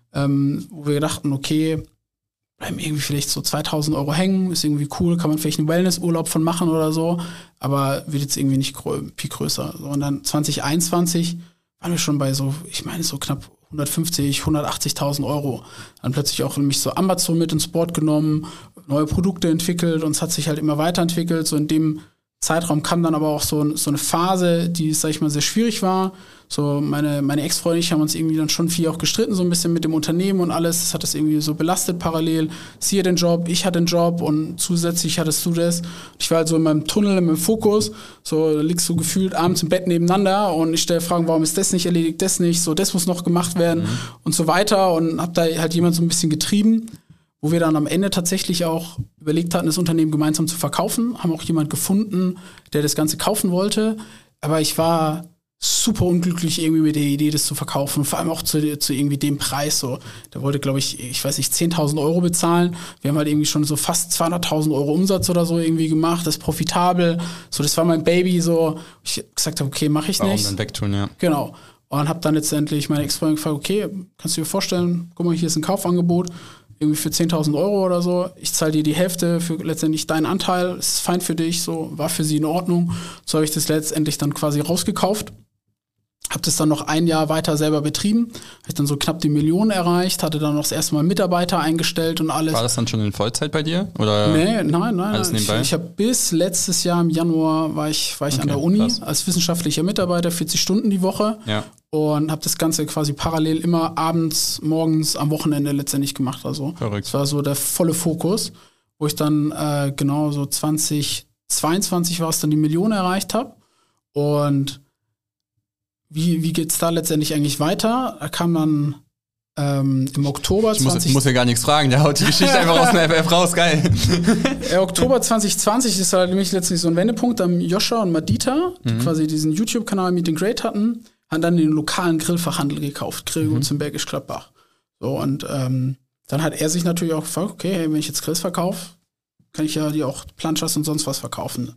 wo wir dachten, okay, bleiben irgendwie vielleicht so 2.000 Euro hängen, ist irgendwie cool, kann man vielleicht einen Wellnessurlaub von machen oder so, aber wird jetzt irgendwie nicht viel größer. So, und dann 2021 waren wir schon bei so, ich meine, so knapp 150.000, 180.000 Euro. Dann plötzlich auch nämlich so Amazon mit ins Board genommen, neue Produkte entwickelt und es hat sich halt immer weiterentwickelt. So in dem Zeitraum kam dann aber auch so eine Phase, die, sag ich mal, sehr schwierig war. So meine Ex-Freundin und ich haben uns irgendwie dann schon viel auch gestritten, so ein bisschen mit dem Unternehmen und alles. Das hat das irgendwie so belastet parallel. Sie hat den Job, ich hatte den Job und zusätzlich hattest du das. Ich war halt so in meinem Tunnel, in meinem Fokus. So, da liegst du gefühlt abends im Bett nebeneinander und ich stelle Fragen, warum ist das nicht erledigt, das nicht, so, das muss noch gemacht werden und so weiter und hab da halt jemand so ein bisschen getrieben, wo wir dann am Ende tatsächlich auch überlegt hatten, das Unternehmen gemeinsam zu verkaufen. Haben auch jemand gefunden, der das Ganze kaufen wollte. Aber ich war super unglücklich irgendwie mit der Idee, das zu verkaufen. Vor allem auch zu irgendwie dem Preis. So. Der wollte, glaube ich weiß nicht, 10.000 Euro bezahlen. Wir haben halt irgendwie schon so fast 200.000 Euro Umsatz oder so irgendwie gemacht. Das ist profitabel. So, das war mein Baby. So, ich gesagt habe, okay, mache ich nicht. Warum dann wegtun, ja. Genau. Und habe dann letztendlich meine Ex-Freundin gefragt, okay, kannst du dir vorstellen, guck mal, hier ist ein Kaufangebot. Irgendwie für 10.000 Euro oder so. Ich zahle dir die Hälfte für letztendlich deinen Anteil. Ist fein für dich, so war für sie in Ordnung. So habe ich das letztendlich dann quasi rausgekauft. Habe das dann noch ein Jahr weiter selber betrieben. Habe ich dann so knapp die 1 Million erreicht, hatte dann noch das erste Mal Mitarbeiter eingestellt und alles. War das dann schon in Vollzeit bei dir? Oder? Nee, nein. Alles nebenbei? Ich habe bis letztes Jahr im Januar war ich okay, an der Uni krass. Als wissenschaftlicher Mitarbeiter, 40 Stunden die Woche. Ja. Und habe das Ganze quasi parallel immer abends, morgens, am Wochenende letztendlich gemacht. Also verrückt. Das war so der volle Fokus, wo ich dann genau so 2022 war es dann die 1 Million erreicht habe. Und wie geht's da letztendlich eigentlich weiter? Da kam dann im Oktober ich muss ja gar nichts fragen, der haut die Geschichte einfach aus dem FF raus, geil. Oktober 2020 ist halt nämlich letztlich so ein Wendepunkt. Da haben Joscha und Madita, die quasi diesen YouTube-Kanal Meet and Great hatten, haben dann den lokalen Grillfachhandel gekauft, Grillguts in Bergisch Gladbach. So, und dann hat er sich natürlich auch gefragt, okay, hey, wenn ich jetzt Grills verkaufe, kann ich ja die auch Planchas und sonst was verkaufen.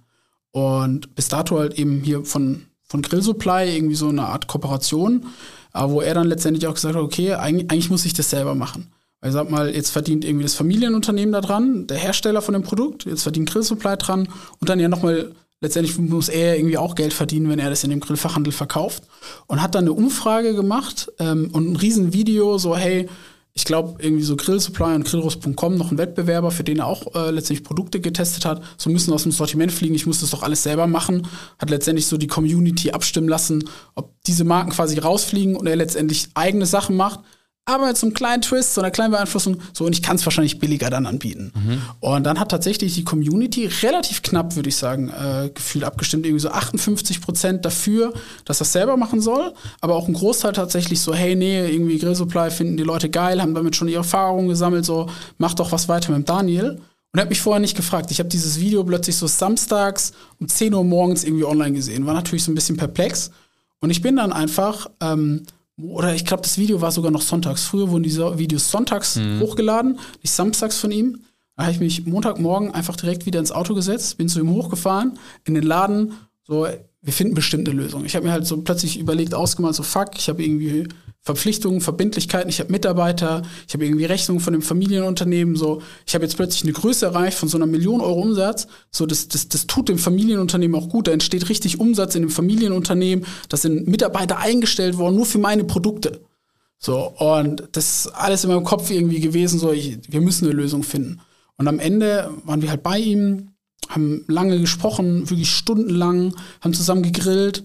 Und bis dato halt eben hier von Grill Supply irgendwie so eine Art Kooperation, wo er dann letztendlich auch gesagt hat, okay, eigentlich muss ich das selber machen. Weil sag mal, jetzt verdient irgendwie das Familienunternehmen da dran, der Hersteller von dem Produkt, jetzt verdient Grill Supply dran und dann ja nochmal, letztendlich muss er irgendwie auch Geld verdienen, wenn er das in dem Grillfachhandel verkauft. Und hat dann eine Umfrage gemacht und ein Riesenvideo, so hey, ich glaube, irgendwie so Grill Supply und Grillrost.com, noch ein Wettbewerber, für den er auch letztendlich Produkte getestet hat, so müssen aus dem Sortiment fliegen, ich muss das doch alles selber machen, hat letztendlich so die Community abstimmen lassen, ob diese Marken quasi rausfliegen und er letztendlich eigene Sachen macht, aber mit so einem kleinen Twist, so einer kleinen Beeinflussung, so, und ich kann es wahrscheinlich billiger dann anbieten. Und dann hat tatsächlich die Community relativ knapp, würde ich sagen, gefühlt abgestimmt, irgendwie so 58% dafür, dass das selber machen soll, aber auch ein Großteil tatsächlich so, hey, nee, irgendwie Grill Supply finden die Leute geil, haben damit schon ihre Erfahrungen gesammelt, so, mach doch was weiter mit dem Daniel. Und er hat mich vorher nicht gefragt. Ich habe dieses Video plötzlich so samstags um 10 Uhr morgens irgendwie online gesehen, war natürlich so ein bisschen perplex. Und ich bin dann einfach oder ich glaube, das Video war sogar noch sonntags. Früher wurden diese Videos sonntags hochgeladen, nicht samstags von ihm. Da habe ich mich Montagmorgen einfach direkt wieder ins Auto gesetzt, bin zu ihm hochgefahren, in den Laden, so, wir finden bestimmt eine Lösung. Ich habe mir halt so plötzlich überlegt, ausgemalt, so fuck, ich habe irgendwie Verpflichtungen, Verbindlichkeiten, ich habe Mitarbeiter, ich habe irgendwie Rechnungen von dem Familienunternehmen, so, ich habe jetzt plötzlich eine Größe erreicht von so einer 1 Million Euro Umsatz, so, das tut dem Familienunternehmen auch gut, da entsteht richtig Umsatz in dem Familienunternehmen, da sind Mitarbeiter eingestellt worden, nur für meine Produkte. So, und das ist alles in meinem Kopf irgendwie gewesen, so, wir müssen eine Lösung finden. Und am Ende waren wir halt bei ihm, haben lange gesprochen, wirklich stundenlang, haben zusammen gegrillt.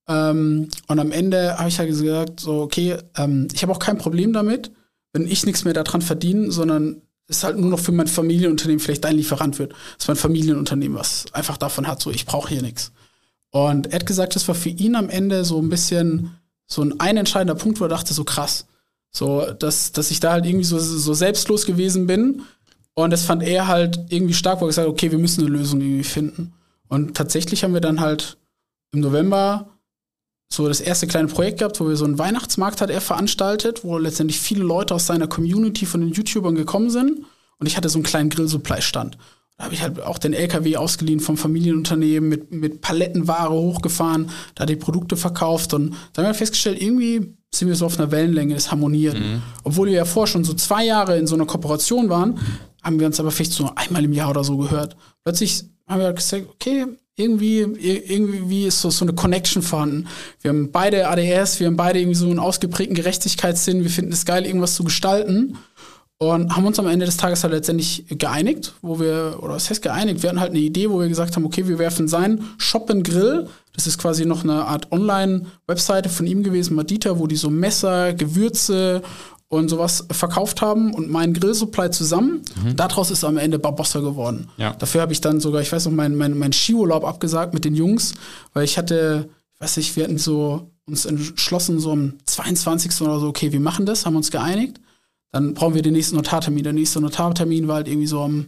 Und am Ende habe ich halt gesagt, so, okay, ich habe auch kein Problem damit, wenn ich nichts mehr daran verdiene, sondern es halt nur noch für mein Familienunternehmen vielleicht dein Lieferant wird. Das ist mein Familienunternehmen, was einfach davon hat, so, ich brauche hier nichts. Und er hat gesagt, das war für ihn am Ende so ein bisschen so ein entscheidender Punkt, wo er dachte, so krass. So, dass ich da halt irgendwie so selbstlos gewesen bin. Und das fand er halt irgendwie stark, wo er gesagt hat, okay, wir müssen eine Lösung irgendwie finden. Und tatsächlich haben wir dann halt im November so das erste kleine Projekt gehabt, wo wir so einen Weihnachtsmarkt hat er veranstaltet, wo letztendlich viele Leute aus seiner Community von den YouTubern gekommen sind. Und ich hatte so einen kleinen Grill-Supply-Stand. Da habe ich halt auch den LKW ausgeliehen vom Familienunternehmen, mit Palettenware hochgefahren, da die Produkte verkauft. Und dann haben wir festgestellt, irgendwie sind wir so auf einer Wellenlänge, es harmoniert. Obwohl wir ja vorher schon so 2 Jahre in so einer Kooperation waren, haben wir uns aber vielleicht so einmal im Jahr oder so gehört. Plötzlich haben wir gesagt, okay, irgendwie ist so eine Connection vorhanden. Wir haben beide ADS, wir haben beide irgendwie so einen ausgeprägten Gerechtigkeitssinn, wir finden es geil, irgendwas zu gestalten. Und haben uns am Ende des Tages halt letztendlich geeinigt, was heißt geeinigt? Wir hatten halt eine Idee, wo wir gesagt haben, okay, wir werfen seinen Shop and Grill, das ist quasi noch eine Art Online-Webseite von ihm gewesen, Madita, wo die so Messer, Gewürze und sowas verkauft haben und meinen Grill-Supply zusammen. Daraus ist am Ende Barbossa geworden. Ja. Dafür habe ich dann sogar, ich weiß noch, meinen Skiurlaub abgesagt mit den Jungs, weil wir hatten so uns entschlossen, so am 22. oder so, okay, wir machen das, haben uns geeinigt. Dann brauchen wir den nächsten Notartermin. Der nächste Notartermin war halt irgendwie so am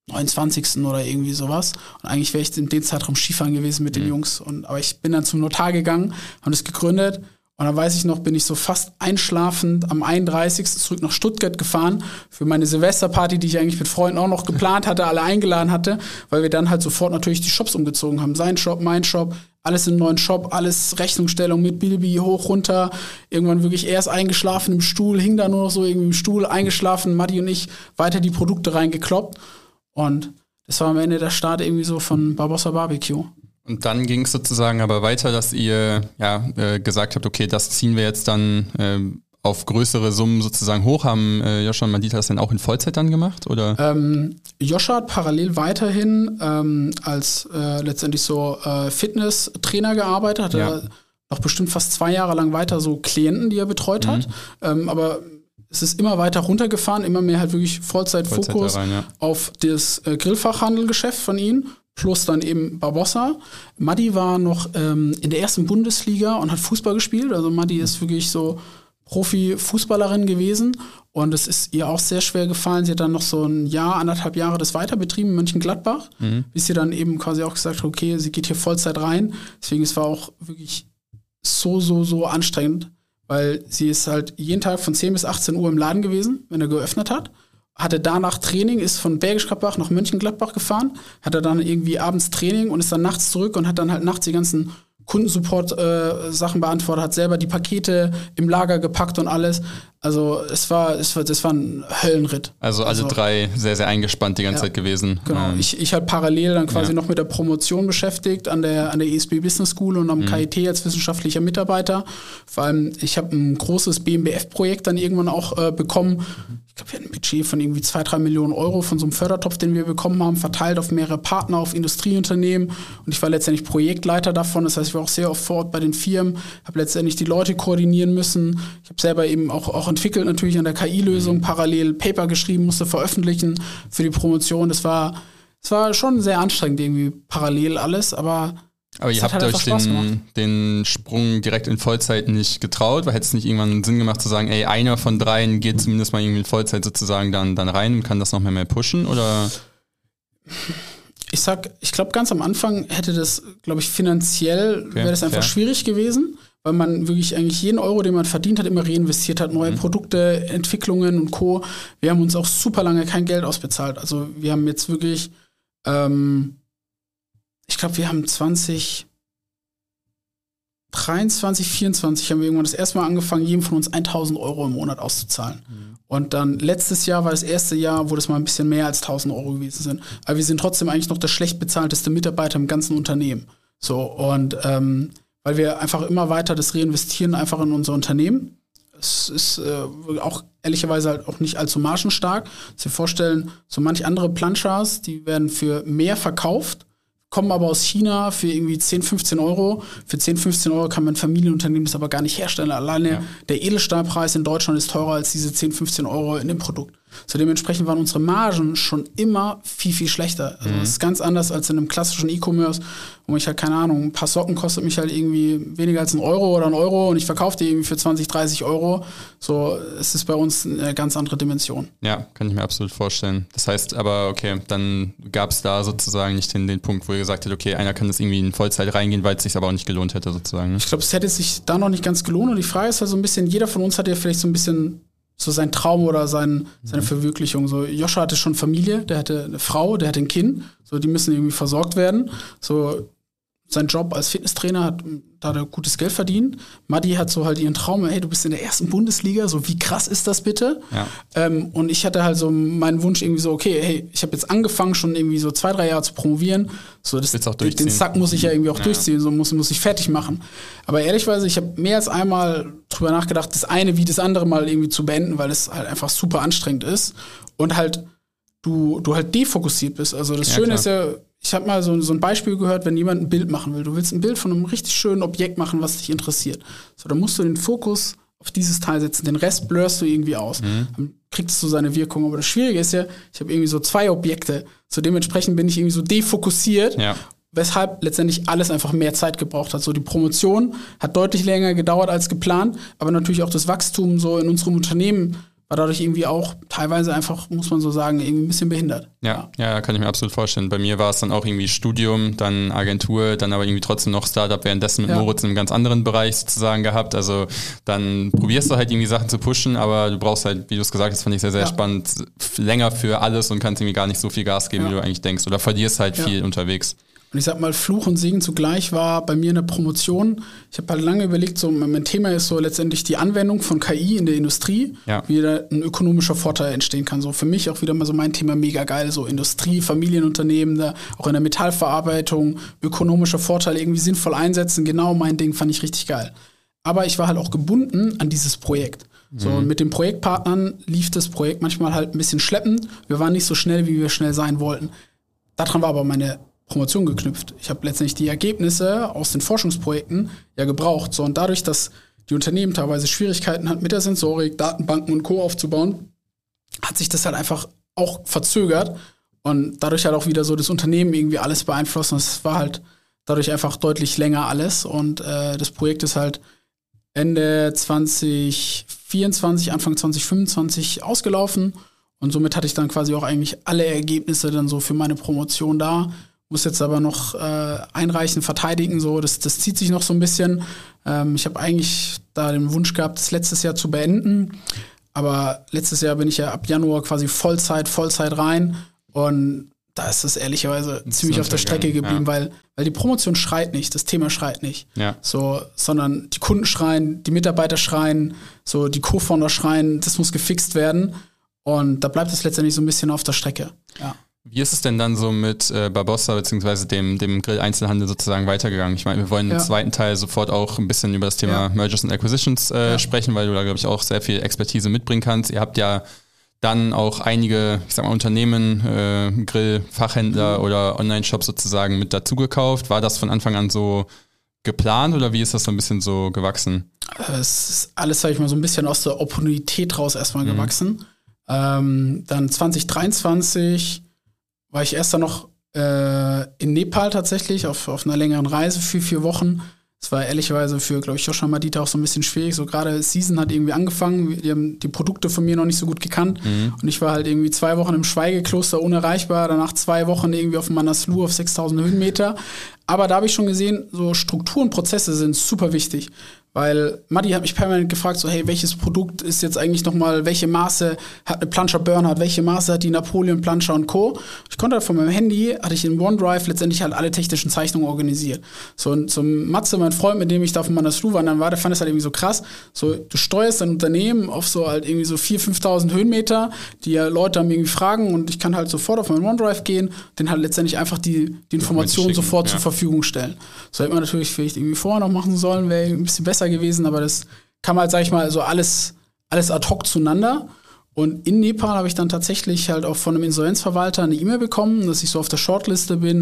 29. oder irgendwie sowas. Und eigentlich wäre ich in dem Zeitraum Skifahren gewesen mit den Jungs. Aber ich bin dann zum Notar gegangen, haben das gegründet. Und dann weiß ich noch, bin ich so fast einschlafend am 31. zurück nach Stuttgart gefahren für meine Silvesterparty, die ich eigentlich mit Freunden auch noch geplant hatte, alle eingeladen hatte, weil wir dann halt sofort natürlich die Shops umgezogen haben. Sein Shop, mein Shop, alles in einen neuen Shop, alles Rechnungsstellung mit Bilby, hoch, runter. Irgendwann wirklich erst eingeschlafen im Stuhl, hing da nur noch so irgendwie im Stuhl, eingeschlafen, Matti und ich weiter die Produkte reingekloppt. Und das war am Ende der Start irgendwie so von Barbossa Barbecue. Und dann ging es sozusagen aber weiter, dass ihr gesagt habt, okay, das ziehen wir jetzt dann auf größere Summen sozusagen hoch. Haben Joscha und Madita das dann auch in Vollzeit dann gemacht? Oder? Joscha hat parallel weiterhin als letztendlich so Fitnesstrainer gearbeitet, hat er noch bestimmt fast 2 Jahre lang weiter so Klienten, die er betreut hat. Aber es ist immer weiter runtergefahren, immer mehr halt wirklich Vollzeit-Fokus auf das Grillfachhandelgeschäft von ihm. Plus dann eben Barbossa. Maddi war noch in der ersten Bundesliga und hat Fußball gespielt. Also Maddi ist wirklich so Profi-Fußballerin gewesen. Und es ist ihr auch sehr schwer gefallen. Sie hat dann noch so 1,5 Jahre das weiterbetrieben in Mönchengladbach. Bis sie dann eben quasi auch gesagt hat, okay, sie geht hier Vollzeit rein. Deswegen es war auch wirklich so anstrengend. Weil sie ist halt jeden Tag von 10 bis 18 Uhr im Laden gewesen, wenn er geöffnet hat. Hatte danach Training, ist von Bergisch Gladbach nach Mönchengladbach gefahren, hatte dann irgendwie abends Training und ist dann nachts zurück und hat dann halt nachts die ganzen Kundensupport-Sachen beantwortet, hat selber die Pakete im Lager gepackt und alles. Also das war ein Höllenritt. Also alle 3 sehr, sehr eingespannt die ganze Zeit gewesen. Genau. Ich halt parallel dann quasi noch mit der Promotion beschäftigt an der ESB Business School und am KIT als wissenschaftlicher Mitarbeiter. Vor allem, ich habe ein großes BMBF-Projekt dann irgendwann auch bekommen. Ich glaube, wir hatten ein Budget von irgendwie 2-3 Millionen Euro von so einem Fördertopf, den wir bekommen haben, verteilt auf mehrere Partner, auf Industrieunternehmen. Und ich war letztendlich Projektleiter davon. Das heißt, ich war auch sehr oft vor Ort bei den Firmen, habe letztendlich die Leute koordinieren müssen. Ich habe selber eben auch entwickelt natürlich an der KI-Lösung, parallel Paper geschrieben, musste veröffentlichen für die Promotion. Es war schon sehr anstrengend irgendwie parallel alles, aber ihr habt euch den Sprung direkt in Vollzeit nicht getraut, weil hätte es nicht irgendwann Sinn gemacht zu sagen, ey, einer von 3 geht zumindest mal irgendwie in Vollzeit sozusagen dann rein und kann das noch mehr pushen, oder? Ich glaube, ganz am Anfang hätte das, glaube ich, finanziell wäre das einfach schwierig gewesen, weil man wirklich eigentlich jeden Euro, den man verdient hat, immer reinvestiert hat, neue Produkte, Entwicklungen und Co. Wir haben uns auch super lange kein Geld ausbezahlt. Also wir haben jetzt wirklich ich glaube, wir haben 2023, 2024 haben wir irgendwann das erste Mal angefangen, jedem von uns 1.000 Euro im Monat auszuzahlen. Und dann letztes Jahr war das erste Jahr, wo das mal ein bisschen mehr als 1.000 Euro gewesen sind. Aber wir sind trotzdem eigentlich noch der schlecht bezahlteste Mitarbeiter im ganzen Unternehmen. So, und weil wir einfach immer weiter das reinvestieren einfach in unser Unternehmen. Es ist auch ehrlicherweise halt auch nicht allzu margenstark. Sie vorstellen, so manch andere Planchas, die werden für mehr verkauft, kommen aber aus China für irgendwie 10, 15 Euro. Für 10, 15 Euro kann man ein Familienunternehmen das aber gar nicht herstellen. Alleine der Edelstahlpreis in Deutschland ist teurer als diese 10, 15 Euro in dem Produkt. So dementsprechend waren unsere Margen schon immer viel, viel schlechter. Also das ist ganz anders als in einem klassischen E-Commerce, wo ich halt, keine Ahnung, ein paar Socken kostet mich halt irgendwie weniger als €1 oder €1 und ich verkaufe die irgendwie für 20, 30 Euro. So, es ist bei uns eine ganz andere Dimension. Ja, kann ich mir absolut vorstellen. Das heißt aber, okay, dann gab es da sozusagen nicht den Punkt, wo ihr gesagt habt, okay, einer kann das irgendwie in Vollzeit reingehen, weil es sich aber auch nicht gelohnt hätte sozusagen. Ne? Ich glaube, es hätte sich da noch nicht ganz gelohnt und die Frage ist halt so ein bisschen, jeder von uns hat ja vielleicht so ein bisschen so sein Traum oder seine Verwirklichung. So, Joscha hatte schon Familie, der hatte eine Frau, der hatte ein Kind, so, die müssen irgendwie versorgt werden. So, sein Job als Fitnesstrainer hat gutes Geld verdient. Madi hat so halt ihren Traum, hey, du bist in der ersten Bundesliga, so wie krass ist das bitte? Ja. Und ich hatte halt so meinen Wunsch irgendwie so, okay, hey, ich habe jetzt angefangen schon irgendwie so 2, 3 Jahre zu promovieren. So, den Sack muss ich ja irgendwie auch durchziehen, so muss ich fertig machen. Aber ehrlichweise, ich habe mehr als einmal drüber nachgedacht, das eine wie das andere mal irgendwie zu beenden, weil es halt einfach super anstrengend ist und halt du halt defokussiert bist. Also das Schöne ist ja, ich habe mal so ein Beispiel gehört, wenn jemand ein Bild machen will. Du willst ein Bild von einem richtig schönen Objekt machen, was dich interessiert. So, dann musst du den Fokus auf dieses Teil setzen. Den Rest blurst du irgendwie aus. Dann kriegst du seine Wirkung. Aber das Schwierige ist ja, ich habe irgendwie so 2 Objekte. So dementsprechend bin ich irgendwie so defokussiert. Ja. Weshalb letztendlich alles einfach mehr Zeit gebraucht hat. So, die Promotion hat deutlich länger gedauert als geplant. Aber natürlich auch das Wachstum so in unserem Unternehmen war dadurch irgendwie auch teilweise einfach, muss man so sagen, irgendwie ein bisschen behindert. Ja, kann ich mir absolut vorstellen. Bei mir war es dann auch irgendwie Studium, dann Agentur, dann aber irgendwie trotzdem noch Startup, währenddessen mit Moritz in einem ganz anderen Bereich sozusagen gehabt. Also dann probierst du halt irgendwie Sachen zu pushen, aber du brauchst halt, wie du es gesagt hast, fand ich sehr, sehr spannend, länger für alles und kannst irgendwie gar nicht so viel Gas geben, wie du eigentlich denkst. Oder verlierst halt viel unterwegs. Und ich sag mal, Fluch und Segen zugleich war bei mir in der Promotion. Ich habe halt lange überlegt, so mein Thema ist so letztendlich die Anwendung von KI in der Industrie, wie da ein ökonomischer Vorteil entstehen kann. So für mich auch wieder mal so mein Thema mega geil, so Industrie, Familienunternehmen, da auch in der Metallverarbeitung, ökonomische Vorteile irgendwie sinnvoll einsetzen. Genau mein Ding, fand ich richtig geil. Aber ich war halt auch gebunden an dieses Projekt. So, und mit den Projektpartnern lief das Projekt manchmal halt ein bisschen schleppend. Wir waren nicht so schnell, wie wir schnell sein wollten. Daran war aber meine Promotion geknüpft. Ich habe letztendlich die Ergebnisse aus den Forschungsprojekten ja gebraucht. So, und dadurch, dass die Unternehmen teilweise Schwierigkeiten hatten, mit der Sensorik, Datenbanken und Co. aufzubauen, hat sich das halt einfach auch verzögert und dadurch halt auch wieder so das Unternehmen irgendwie alles beeinflusst. Und es war halt dadurch einfach deutlich länger alles. Und das Projekt ist halt Ende 2024, Anfang 2025 ausgelaufen. Und somit hatte ich dann quasi auch eigentlich alle Ergebnisse dann so für meine Promotion da. Muss jetzt aber noch einreichen, verteidigen, so. Das zieht sich noch so ein bisschen. Ich habe eigentlich da den Wunsch gehabt, das letztes Jahr zu beenden. Aber letztes Jahr bin ich ja ab Januar quasi Vollzeit rein. Und da ist es ehrlicherweise ziemlich auf der Strecke geblieben, weil die Promotion schreit nicht, das Thema schreit nicht. Ja. So, sondern die Kunden schreien, die Mitarbeiter schreien, so die Co-Founder schreien, das muss gefixt werden. Und da bleibt es letztendlich so ein bisschen auf der Strecke. Ja. Wie ist es denn dann so mit Barbossa bzw. dem Grill-Einzelhandel sozusagen weitergegangen? Ich meine, wir wollen im zweiten Teil sofort auch ein bisschen über das Thema Mergers and Acquisitions sprechen, weil du da, glaube ich, auch sehr viel Expertise mitbringen kannst. Ihr habt ja dann auch einige, ich sag mal, Unternehmen, Grill-Fachhändler oder Online-Shops sozusagen mit dazu gekauft. War das von Anfang an so geplant oder wie ist das so ein bisschen so gewachsen? Es ist alles, sag ich mal, so ein bisschen aus der Opportunität raus erstmal gewachsen. Dann 2023 war ich erst dann noch in Nepal tatsächlich auf einer längeren Reise für 4 Wochen. Das war ehrlicherweise für, glaube ich, Joscha Madita auch so ein bisschen schwierig. So gerade Season hat irgendwie angefangen. Die haben die Produkte von mir noch nicht so gut gekannt. Und ich war halt irgendwie 2 Wochen im Schweigekloster unerreichbar. Danach 2 Wochen irgendwie auf Manaslu auf 6000 Höhenmeter. Aber da habe ich schon gesehen, so Strukturen, Prozesse sind super wichtig. Weil Madi hat mich permanent gefragt, so hey, welches Produkt ist jetzt eigentlich nochmal, welche Maße hat eine Planscher Bernhard, welche Maße hat die Napoleon Planscher und Co. Ich konnte halt von meinem Handy, hatte ich in OneDrive letztendlich halt alle technischen Zeichnungen organisiert. So, und zum Matze, mein Freund, mit dem ich da auf Manaslu wandern war, der fand es halt irgendwie so krass. So, du steuerst ein Unternehmen auf so halt irgendwie so 4.000, 5.000 Höhenmeter, die ja Leute haben irgendwie Fragen und ich kann halt sofort auf meinen OneDrive gehen, den halt letztendlich einfach die Informationen sofort zur Verfügung stellen. So hätte man natürlich vielleicht irgendwie vorher noch machen sollen, wäre ein bisschen besser gewesen, aber das kam halt, sag ich mal, so alles ad hoc zueinander. Und in Nepal habe ich dann tatsächlich halt auch von einem Insolvenzverwalter eine E-Mail bekommen, dass ich so auf der Shortliste bin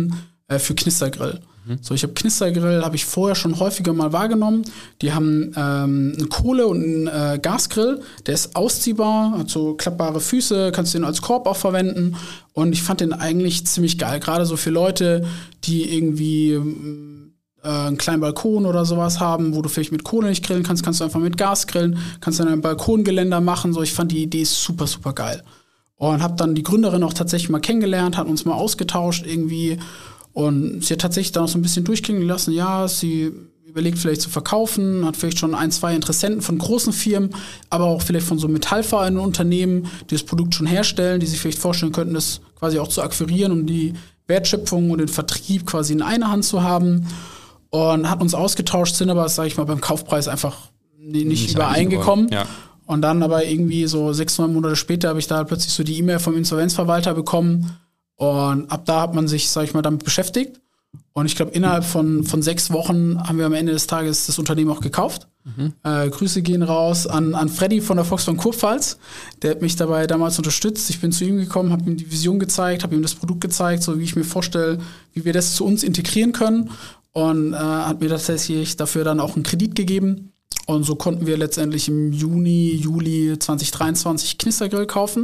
für Knistergrill. So, ich habe Knistergrill, habe ich vorher schon häufiger mal wahrgenommen. Die haben einen Kohle- und einen Gasgrill, der ist ausziehbar, hat so klappbare Füße, kannst den als Korb auch verwenden. Und ich fand den eigentlich ziemlich geil, gerade so für Leute, die irgendwie einen kleinen Balkon oder sowas haben, wo du vielleicht mit Kohle nicht grillen kannst, kannst du einfach mit Gas grillen, kannst dann ein Balkongeländer machen. So, ich fand die Idee super, super geil. Und habe dann die Gründerin auch tatsächlich mal kennengelernt, hat uns mal ausgetauscht irgendwie. Und sie hat tatsächlich dann auch so ein bisschen durchklingen lassen, ja, sie überlegt vielleicht zu verkaufen, hat vielleicht schon 1, 2 Interessenten von großen Firmen, aber auch vielleicht von so metallverarbeitenden Unternehmen, die das Produkt schon herstellen, die sich vielleicht vorstellen könnten, das quasi auch zu akquirieren und die Wertschöpfung und den Vertrieb quasi in einer Hand zu haben. Und hat uns ausgetauscht, sind aber, sag ich mal, beim Kaufpreis einfach nicht übereingekommen. Ja. Und dann aber irgendwie so 6, 9 Monate später habe ich da plötzlich so die E-Mail vom Insolvenzverwalter bekommen. Und ab da hat man sich, sag ich mal, damit beschäftigt. Und ich glaube, innerhalb von 6 Wochen haben wir am Ende des Tages das Unternehmen auch gekauft. Grüße gehen raus an Freddy von der Volksbank Kurpfalz. Der hat mich dabei damals unterstützt. Ich bin zu ihm gekommen, habe ihm die Vision gezeigt, habe ihm das Produkt gezeigt, so wie ich mir vorstelle, wie wir das zu uns integrieren können. Und hat mir tatsächlich dafür dann auch einen Kredit gegeben. Und so konnten wir letztendlich im Juli 2023 Knistergrill kaufen.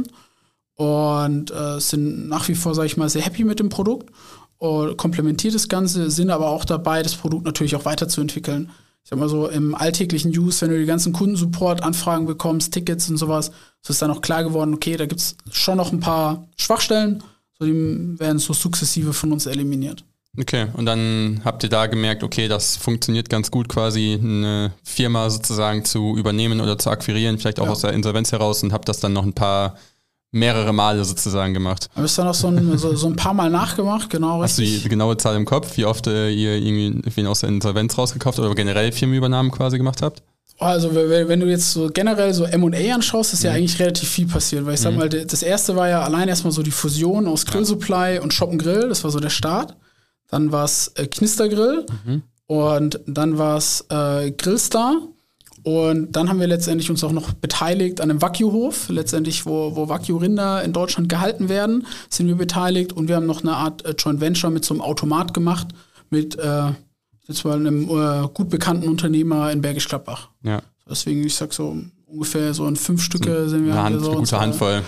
Und sind nach wie vor, sage ich mal, sehr happy mit dem Produkt und komplementiert das Ganze, sind aber auch dabei, das Produkt natürlich auch weiterzuentwickeln. Ich sag mal so, im alltäglichen Use, wenn du die ganzen Kundensupport-Anfragen bekommst, Tickets und sowas, so ist dann auch klar geworden, okay, da gibt's schon noch ein paar Schwachstellen, so die werden so sukzessive von uns eliminiert. Okay, und dann habt ihr da gemerkt, okay, das funktioniert ganz gut, quasi eine Firma sozusagen zu übernehmen oder zu akquirieren, vielleicht auch aus der Insolvenz heraus, und habt das dann noch mehrere Male sozusagen gemacht. Habe ich dann auch so ein paar Mal nachgemacht, genau. Hast richtig. Du die genaue Zahl im Kopf, wie oft ihr irgendwie wen aus der Insolvenz rausgekauft oder generell Firmenübernahmen quasi gemacht habt? Also wenn du jetzt so generell so M&A anschaust, ist ja eigentlich relativ viel passiert, weil ich sag mal, das erste war ja allein erstmal so die Fusion aus Grill Supply und Shop & Grill, das war so der Start. Dann war es Knistergrill und dann war es Grillstar. Und dann haben wir letztendlich uns auch noch beteiligt an einem Wagyu-Hof, letztendlich wo Wagyu-Rinder in Deutschland gehalten werden, sind wir beteiligt. Und wir haben noch eine Art Joint Venture mit so einem Automat gemacht, mit jetzt mal einem gut bekannten Unternehmer in Bergisch Gladbach. Ja. Deswegen, ich sag so ungefähr so in 5 Stücke sind wir eine gute Handvoll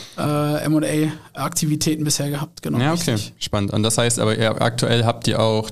M&A-Aktivitäten bisher gehabt, genau. Ja, okay, spannend. Und das heißt aber, aktuell habt ihr auch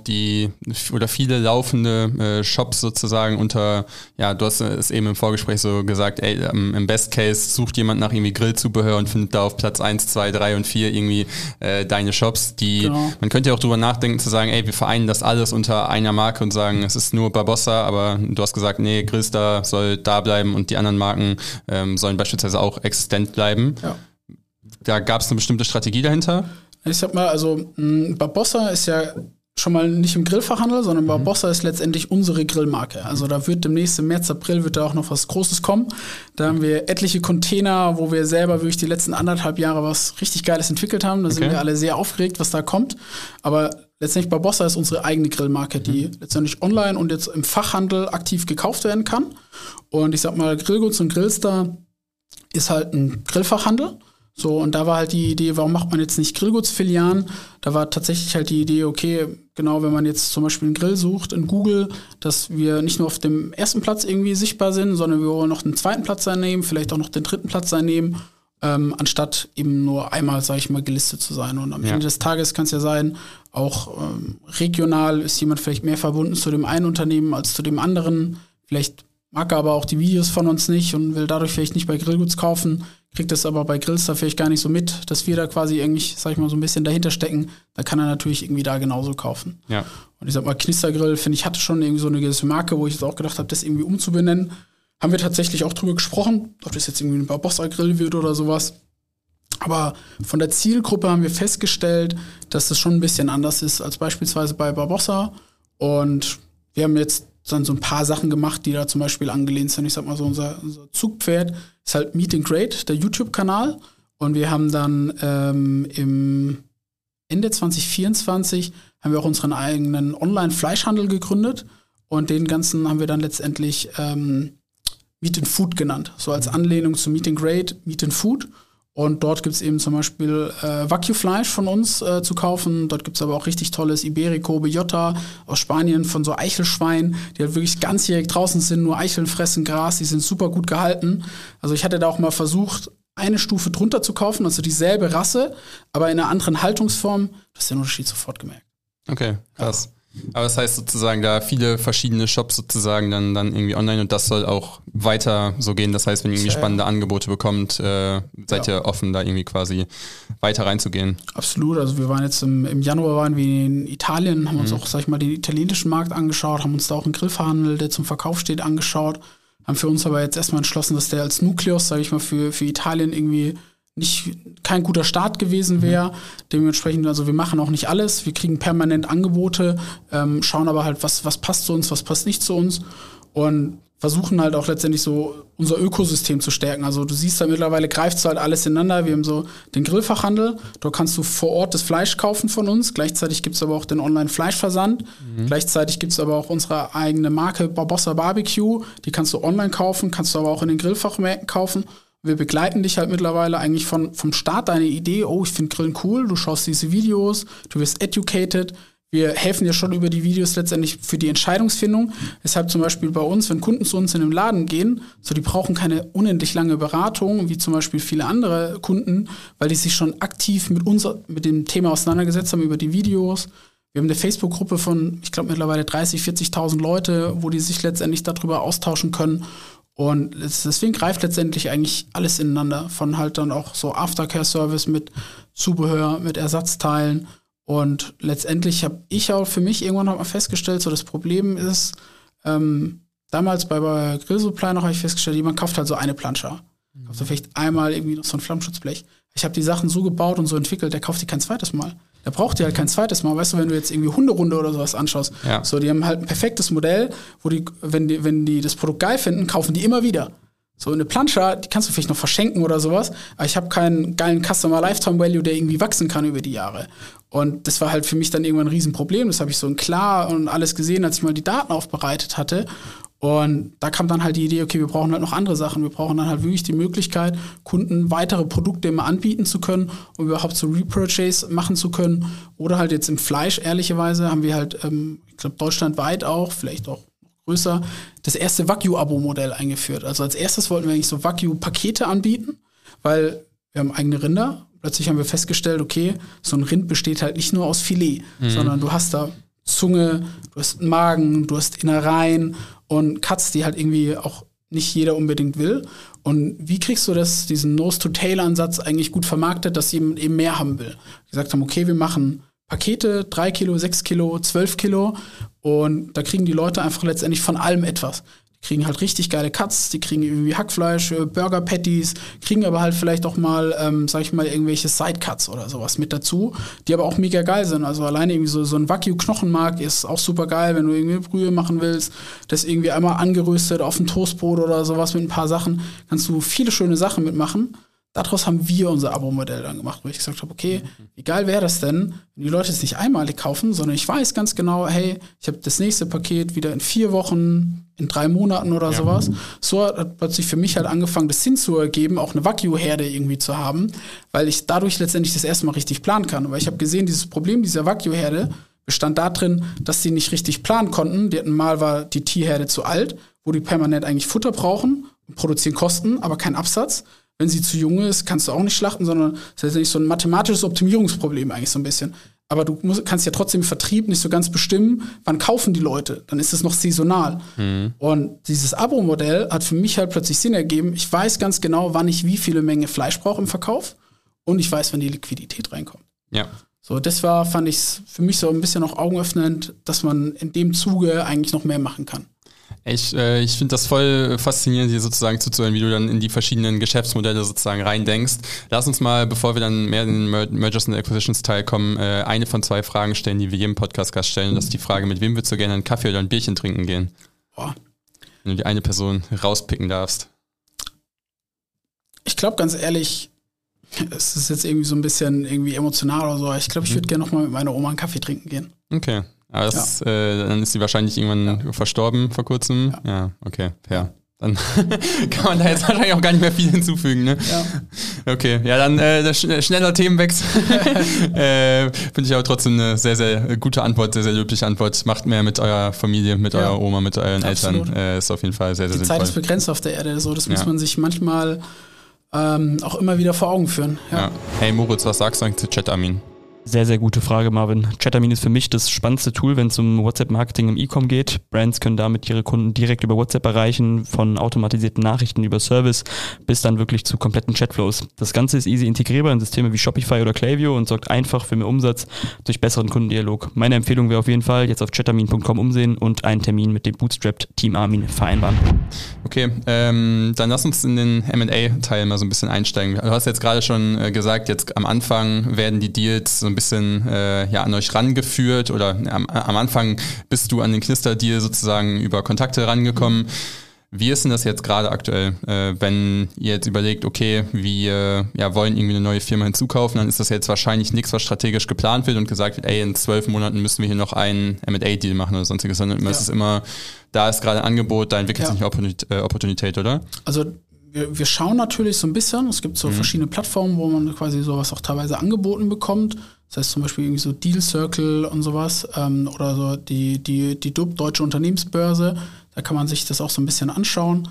viele laufende Shops sozusagen unter, ja, du hast es eben im Vorgespräch so gesagt, im Best Case sucht jemand nach irgendwie Grillzubehör und findet da auf Platz 1, 2, 3 und 4 irgendwie deine Shops, man könnte ja auch drüber nachdenken zu sagen, wir vereinen das alles unter einer Marke und sagen, es ist nur Barbossa, aber du hast gesagt, nee, Grillstar soll da bleiben und die anderen Marken sollen beispielsweise auch existent bleiben. Ja. Da gab es eine bestimmte Strategie dahinter? Ich sag mal, also Barbossa ist ja schon mal nicht im Grillfachhandel, sondern Barbossa ist letztendlich unsere Grillmarke. Also da wird demnächst im März, April wird da auch noch was Großes kommen. Da haben wir etliche Container, wo wir selber wirklich die letzten 1,5 Jahre was richtig Geiles entwickelt haben. Da sind wir alle sehr aufgeregt, was da kommt. Aber letztendlich Barbossa ist unsere eigene Grillmarke, die letztendlich online und jetzt im Fachhandel aktiv gekauft werden kann. Und ich sag mal, Grillguts und Grillstar ist halt ein Grillfachhandel. So, und da war halt die Idee, warum macht man jetzt nicht Grillgutsfilialen? Da war tatsächlich halt die Idee, okay, genau, wenn man jetzt zum Beispiel einen Grill sucht in Google, dass wir nicht nur auf dem ersten Platz irgendwie sichtbar sind, sondern wir wollen noch den 2. Platz einnehmen, vielleicht auch noch den 3. Platz einnehmen, anstatt eben nur einmal, sage ich mal, gelistet zu sein. Und am Ende des Tages kann es ja sein, auch regional ist jemand vielleicht mehr verbunden zu dem einen Unternehmen als zu dem anderen. Vielleicht mag er aber auch die Videos von uns nicht und will dadurch vielleicht nicht bei Grillguts kaufen, kriegt es aber bei Grillstar vielleicht gar nicht so mit, dass wir da quasi eigentlich, sag ich mal, so ein bisschen dahinter stecken. Da kann er natürlich irgendwie da genauso kaufen. Ja. Und ich sag mal, Knistergrill, finde ich, hatte schon irgendwie so eine gewisse Marke, wo ich jetzt auch gedacht habe, das irgendwie umzubenennen. Haben wir tatsächlich auch drüber gesprochen, ob das jetzt irgendwie ein Barbossa-Grill wird oder sowas. Aber von der Zielgruppe haben wir festgestellt, dass das schon ein bisschen anders ist als beispielsweise bei Barbossa. Und wir haben jetzt dann so ein paar Sachen gemacht, die da zum Beispiel angelehnt sind. Ich sag mal so, unser Zugpferd ist halt Meet and Grate, der YouTube-Kanal. Und wir haben dann im Ende 2024 haben wir auch unseren eigenen Online-Fleischhandel gegründet. Und den ganzen haben wir dann letztendlich Meet and Food genannt. So als Anlehnung zu Meet and Grate, Meet and Food. Und dort gibt es eben zum Beispiel Wagyu-Fleisch von uns zu kaufen. Dort gibt es aber auch richtig tolles Iberico, Bellota aus Spanien von so Eichelschweinen, die halt wirklich ganzjährig draußen sind, nur Eicheln fressen, Gras, die sind super gut gehalten. Also ich hatte da auch mal versucht, eine Stufe drunter zu kaufen, also dieselbe Rasse, aber in einer anderen Haltungsform. Du hast den Unterschied sofort gemerkt. Okay, krass. Ja. Aber das heißt sozusagen, da viele verschiedene Shops sozusagen dann irgendwie online und das soll auch weiter so gehen. Das heißt, wenn ihr irgendwie spannende Angebote bekommt, seid ihr offen, da irgendwie quasi weiter reinzugehen. Absolut. Also wir waren jetzt im Januar waren wir in Italien, haben uns auch, sag ich mal, den italienischen Markt angeschaut, haben uns da auch einen Grillfachhandel, der zum Verkauf steht, angeschaut, haben für uns aber jetzt erstmal entschlossen, dass der als Nukleus, sage ich mal, für Italien irgendwie kein guter Start gewesen wäre. Dementsprechend, also wir machen auch nicht alles. Wir kriegen permanent Angebote, schauen aber halt, was passt zu uns, was passt nicht zu uns und versuchen halt auch letztendlich so unser Ökosystem zu stärken. Also du siehst da mittlerweile greift so halt alles ineinander. Wir haben so den Grillfachhandel, da kannst du vor Ort das Fleisch kaufen von uns. Gleichzeitig gibt es aber auch den Online-Fleischversand. Gleichzeitig gibt es aber auch unsere eigene Marke Barbossa Barbecue. Die kannst du online kaufen, kannst du aber auch in den Grillfachmärkten kaufen. Wir begleiten dich halt mittlerweile eigentlich vom Start deine Idee, oh, ich finde Grillen cool, du schaust diese Videos, du wirst educated. Wir helfen dir schon über die Videos letztendlich für die Entscheidungsfindung. Deshalb zum Beispiel bei uns, wenn Kunden zu uns in den Laden gehen, so die brauchen keine unendlich lange Beratung, wie zum Beispiel viele andere Kunden, weil die sich schon aktiv mit dem Thema auseinandergesetzt haben über die Videos. Wir haben eine Facebook-Gruppe von, ich glaube mittlerweile 30.000, 40.000 Leute, wo die sich letztendlich darüber austauschen können. Und deswegen greift letztendlich eigentlich alles ineinander, von halt dann auch so Aftercare-Service mit Zubehör, mit Ersatzteilen. Und letztendlich habe ich auch für mich irgendwann mal festgestellt, so das Problem ist, damals bei Grill Supply noch habe ich festgestellt, jemand kauft halt so eine Planscher. Kauft vielleicht einmal irgendwie noch so ein Flammschutzblech. Ich habe die Sachen so gebaut und so entwickelt, der kauft die kein zweites Mal. Der braucht die halt kein zweites Mal. Weißt du, wenn du jetzt irgendwie Hunderunde oder sowas anschaust, so, die haben halt ein perfektes Modell, wo die, wenn die das Produkt geil finden, kaufen die immer wieder. So eine Planscher, die kannst du vielleicht noch verschenken oder sowas, aber ich habe keinen geilen Customer Lifetime Value, der irgendwie wachsen kann über die Jahre. Und das war halt für mich dann irgendwann ein Riesenproblem. Das habe ich so in klar und alles gesehen, als ich mal die Daten aufbereitet hatte. Und da kam dann halt die Idee, okay, wir brauchen halt noch andere Sachen. Wir brauchen dann halt wirklich die Möglichkeit, Kunden weitere Produkte immer anbieten zu können, um überhaupt so Repurchase machen zu können. Oder halt jetzt im Fleisch, ehrlicherweise, haben wir halt, ich glaube, deutschlandweit auch, vielleicht auch größer, das erste Wagyu-Abo-Modell eingeführt. Also als erstes wollten wir eigentlich so Wagyu-Pakete anbieten, weil wir haben eigene Rinder. Plötzlich haben wir festgestellt, okay, so ein Rind besteht halt nicht nur aus Filet, sondern du hast da Zunge, du hast Magen, du hast Innereien und Cuts, die halt irgendwie auch nicht jeder unbedingt will. Und wie kriegst du diesen Nose-to-Tail-Ansatz eigentlich gut vermarktet, dass jemand eben mehr haben will? Wir gesagt haben, okay, wir machen Pakete, 3 Kilo, 6 Kilo, 12 Kilo und da kriegen die Leute einfach letztendlich von allem etwas. Die kriegen halt richtig geile Cuts, die kriegen irgendwie Hackfleisch, Burger-Patties, kriegen aber halt vielleicht auch mal, sag ich mal, irgendwelche Side-Cuts oder sowas mit dazu, die aber auch mega geil sind. Also alleine irgendwie so ein Wagyu-Knochenmark ist auch super geil, wenn du irgendwie Brühe machen willst, das irgendwie einmal angeröstet auf ein Toastbrot oder sowas mit ein paar Sachen, kannst du viele schöne Sachen mitmachen. Daraus haben wir unser Abo-Modell dann gemacht, wo ich gesagt habe, okay, wie geil wäre das denn, wenn die Leute es nicht einmalig kaufen, sondern ich weiß ganz genau, hey, ich habe das nächste Paket wieder in 4 Wochen, in 3 Monaten oder sowas. So hat plötzlich für mich halt angefangen, das Sinn zu ergeben, auch eine Wagyu-Herde irgendwie zu haben, weil ich dadurch letztendlich das erste Mal richtig planen kann. Weil ich habe gesehen, dieses Problem dieser Wagyu-Herde bestand darin, dass sie nicht richtig planen konnten. Mal war die Tierherde zu alt, wo die permanent eigentlich Futter brauchen und produzieren Kosten, aber keinen Absatz. Wenn sie zu jung ist, kannst du auch nicht schlachten, sondern das ist nicht so ein mathematisches Optimierungsproblem eigentlich so ein bisschen. Aber du kannst ja trotzdem im Vertrieb nicht so ganz bestimmen, wann kaufen die Leute. Dann ist es noch saisonal. Und dieses Abo-Modell hat für mich halt plötzlich Sinn ergeben. Ich weiß ganz genau, wann ich wie viele Menge Fleisch brauche im Verkauf und ich weiß, wann die Liquidität reinkommt. Ja. So, das fand ich für mich so ein bisschen noch augenöffnend, dass man in dem Zuge eigentlich noch mehr machen kann. Ich finde das voll faszinierend, dir sozusagen zuzuhören, wie du dann in die verschiedenen Geschäftsmodelle sozusagen reindenkst. Lass uns mal, bevor wir dann mehr in den Mergers and Acquisitions Teil kommen, eine von 2 Fragen stellen, die wir jedem Podcast-Gast stellen. Das ist die Frage, mit wem würdest du gerne einen Kaffee oder ein Bierchen trinken gehen? Boah. Wenn du die eine Person rauspicken darfst. Ich glaube ganz ehrlich, es ist jetzt irgendwie so ein bisschen irgendwie emotional oder so. Ich glaube, ich würde gerne noch mal mit meiner Oma einen Kaffee trinken gehen. Okay. Aber dann ist sie wahrscheinlich irgendwann verstorben vor kurzem. Ja, okay, fair. Dann kann man da jetzt wahrscheinlich auch gar nicht mehr viel hinzufügen, ne? Ja. Okay, ja, dann schneller Themenwechsel. Finde ich aber trotzdem eine sehr, sehr gute Antwort, sehr, sehr löbliche Antwort. Macht mehr mit eurer Familie, mit eurer Oma, mit euren Eltern. Ist auf jeden Fall sehr, sehr sinnvoll. Die Zeit ist begrenzt auf der Erde, so das muss man sich manchmal auch immer wieder vor Augen führen. Ja. Hey Moritz, was sagst du eigentlich zu Chatamin? Sehr, sehr gute Frage, Marvin. Chatamin ist für mich das spannendste Tool, wenn es um WhatsApp-Marketing im E-Com geht. Brands können damit ihre Kunden direkt über WhatsApp erreichen, von automatisierten Nachrichten über Service bis dann wirklich zu kompletten Chatflows. Das Ganze ist easy integrierbar in Systeme wie Shopify oder Klaviyo und sorgt einfach für mehr Umsatz durch besseren Kundendialog. Meine Empfehlung wäre auf jeden Fall, jetzt auf chatamin.com umsehen und einen Termin mit dem Bootstrapped Team Armin vereinbaren. Okay, dann lass uns in den M&A-Teil mal so ein bisschen einsteigen. Du hast jetzt gerade schon gesagt, jetzt am Anfang werden die Deals so ein bisschen an euch rangeführt oder am Anfang bist du an den Knister-Deal sozusagen über Kontakte rangekommen. Wie ist denn das jetzt gerade aktuell, wenn ihr jetzt überlegt, okay, wir wollen irgendwie eine neue Firma hinzukaufen, dann ist das jetzt wahrscheinlich nichts, was strategisch geplant wird und gesagt wird, in 12 Monaten müssen wir hier noch einen M&A-Deal machen oder sonstiges, sondern es ist immer, da ist gerade ein Angebot, da entwickelt sich eine Opportunität, oder? Also wir schauen natürlich so ein bisschen, es gibt so verschiedene Plattformen, wo man quasi sowas auch teilweise angeboten bekommt. Das heißt zum Beispiel irgendwie so Deal Circle und sowas oder so die DUB, Deutsche Unternehmensbörse. Da kann man sich das auch so ein bisschen anschauen.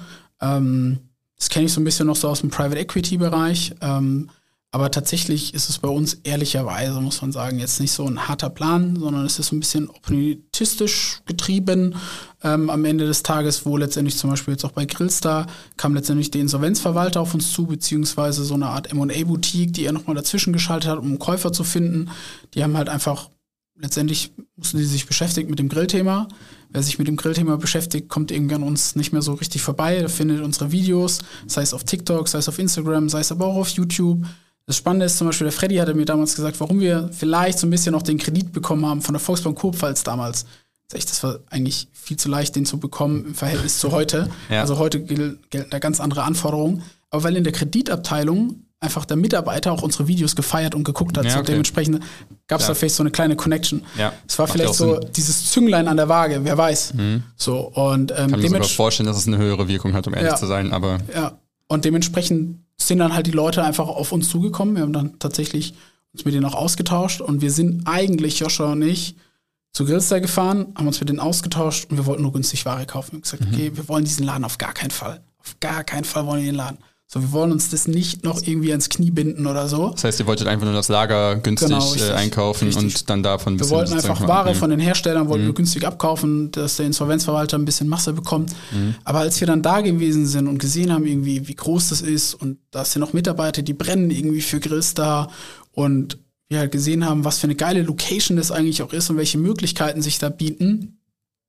Das kenne ich so ein bisschen noch so aus dem Private Equity Bereich. Aber tatsächlich ist es bei uns ehrlicherweise, muss man sagen, jetzt nicht so ein harter Plan, sondern es ist so ein bisschen opportunistisch getrieben am Ende des Tages, wo letztendlich zum Beispiel jetzt auch bei Grillstar kam letztendlich der Insolvenzverwalter auf uns zu, beziehungsweise so eine Art M&A-Boutique, die er nochmal dazwischen geschaltet hat, um einen Käufer zu finden. Die haben halt einfach, letztendlich mussten die sich beschäftigen mit dem Grillthema. Wer sich mit dem Grillthema beschäftigt, kommt irgendwie an uns nicht mehr so richtig vorbei. Der findet unsere Videos, sei es auf TikTok, sei es auf Instagram, sei es aber auch auf YouTube. Das Spannende ist zum Beispiel, der Freddy hatte mir damals gesagt, warum wir vielleicht so ein bisschen noch den Kredit bekommen haben von der Volksbank Kurpfalz damals. Das war eigentlich viel zu leicht, den zu bekommen im Verhältnis zu heute. Ja. Also heute gelten da ganz andere Anforderungen. Aber weil in der Kreditabteilung einfach der Mitarbeiter auch unsere Videos gefeiert und geguckt hat. Ja, okay. So dementsprechend gab es da vielleicht so eine kleine Connection. Ja. Es war vielleicht so dieses Zünglein an der Waage, wer weiß. So, und, kann mir sogar vorstellen, dass es eine höhere Wirkung hat, um ehrlich zu sein. Aber und dementsprechend sind dann halt die Leute einfach auf uns zugekommen. Wir haben dann tatsächlich uns mit denen auch ausgetauscht und wir sind eigentlich, Joshua und ich, zu Grillstar gefahren, haben uns mit denen ausgetauscht und wir wollten nur günstig Ware kaufen. Wir haben gesagt, okay, wir wollen diesen Laden auf gar keinen Fall. Auf gar keinen Fall wollen wir den Laden. So, wir wollen uns das nicht noch irgendwie ans Knie binden oder so. Das heißt, ihr wolltet einfach nur das Lager günstig einkaufen und dann davon ein bisschen... Wir wollten einfach Ware von den Herstellern, wollten wir günstig abkaufen, dass der Insolvenzverwalter ein bisschen Masse bekommt. Aber als wir dann da gewesen sind und gesehen haben, irgendwie, wie groß das ist und da sind noch Mitarbeiter, die brennen irgendwie für Grillstar und wir halt gesehen haben, was für eine geile Location das eigentlich auch ist und welche Möglichkeiten sich da bieten,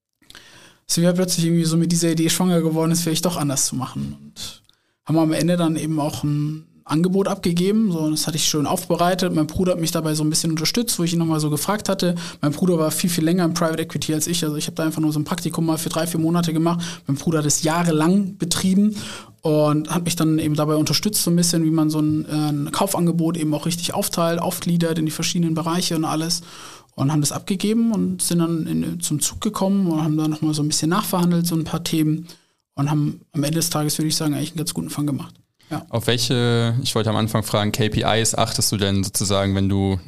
sind wir plötzlich irgendwie so mit dieser Idee schwanger geworden, es vielleicht doch anders zu machen. Und haben wir am Ende dann eben auch ein Angebot abgegeben. So, das hatte ich schön aufbereitet. Mein Bruder hat mich dabei so ein bisschen unterstützt, wo ich ihn nochmal so gefragt hatte. Mein Bruder war viel, viel länger im Private Equity als ich. Also ich habe da einfach nur so ein Praktikum mal für 3-4 Monate gemacht. Mein Bruder hat es jahrelang betrieben und hat mich dann eben dabei unterstützt, so ein bisschen, wie man so ein Kaufangebot eben auch richtig aufteilt, aufgliedert in die verschiedenen Bereiche und alles. Und haben das abgegeben und sind dann zum Zug gekommen und haben dann nochmal so ein bisschen nachverhandelt, so ein paar Themen. Und haben am Ende des Tages, würde ich sagen, eigentlich einen ganz guten Fang gemacht. Ja. Auf welche, ich wollte am Anfang fragen, KPIs achtest du denn sozusagen, wenn du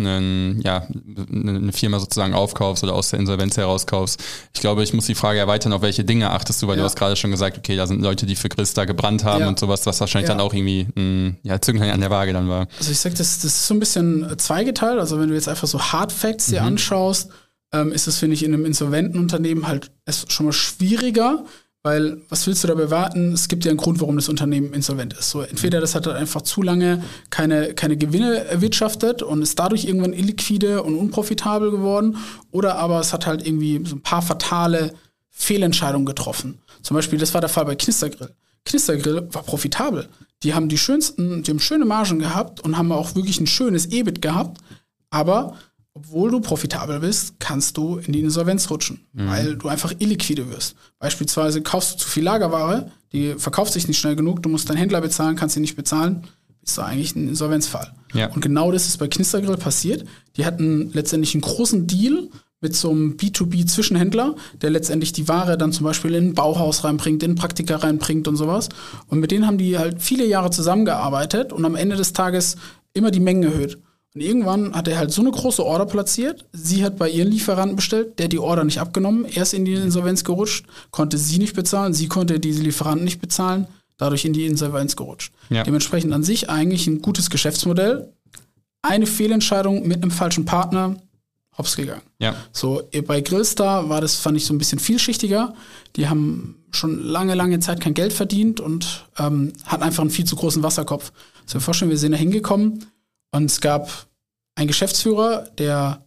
eine Firma sozusagen aufkaufst oder aus der Insolvenz herauskaufst? Ich glaube, ich muss die Frage erweitern, auf welche Dinge achtest du, weil du hast gerade schon gesagt, okay, da sind Leute, die für Grillstar gebrannt haben und sowas, was wahrscheinlich dann auch irgendwie ein Zünglein an der Waage dann war. Also ich sag, das ist so ein bisschen zweigeteilt. Also wenn du jetzt einfach so Hard Facts dir anschaust, ist es, finde ich, in einem insolventen Unternehmen halt schon mal schwieriger. Weil, was willst du da bewerten? Es gibt ja einen Grund, warum das Unternehmen insolvent ist. So, entweder das hat halt einfach zu lange keine Gewinne erwirtschaftet und ist dadurch irgendwann illiquide und unprofitabel geworden, oder aber es hat halt irgendwie so ein paar fatale Fehlentscheidungen getroffen. Zum Beispiel, das war der Fall bei Knistergrill. Knistergrill war profitabel. Die haben schöne Margen gehabt und haben auch wirklich ein schönes EBIT gehabt, aber obwohl du profitabel bist, kannst du in die Insolvenz rutschen, weil du einfach illiquide wirst. Beispielsweise kaufst du zu viel Lagerware, die verkauft sich nicht schnell genug, du musst deinen Händler bezahlen, kannst ihn nicht bezahlen, bist du eigentlich ein Insolvenzfall. Ja. Und genau das ist bei Knistergrill passiert. Die hatten letztendlich einen großen Deal mit so einem B2B-Zwischenhändler, der letztendlich die Ware dann zum Beispiel in ein Bauhaus reinbringt, in Praktika reinbringt und sowas. Und mit denen haben die halt viele Jahre zusammengearbeitet und am Ende des Tages immer die Mengen erhöht. Und irgendwann hat er halt so eine große Order platziert. Sie hat bei ihren Lieferanten bestellt, der hat die Order nicht abgenommen. Er ist in die Insolvenz gerutscht, konnte sie nicht bezahlen, sie konnte diese Lieferanten nicht bezahlen, dadurch in die Insolvenz gerutscht. Ja. Dementsprechend an sich eigentlich ein gutes Geschäftsmodell. Eine Fehlentscheidung mit einem falschen Partner, hops gegangen. Ja. So, bei Grillstar war das, fand ich, so ein bisschen vielschichtiger. Die haben schon lange Zeit kein Geld verdient und hatten einfach einen viel zu großen Wasserkopf. Also wir vorstellen, wir sind da hingekommen und es gab einen Geschäftsführer, der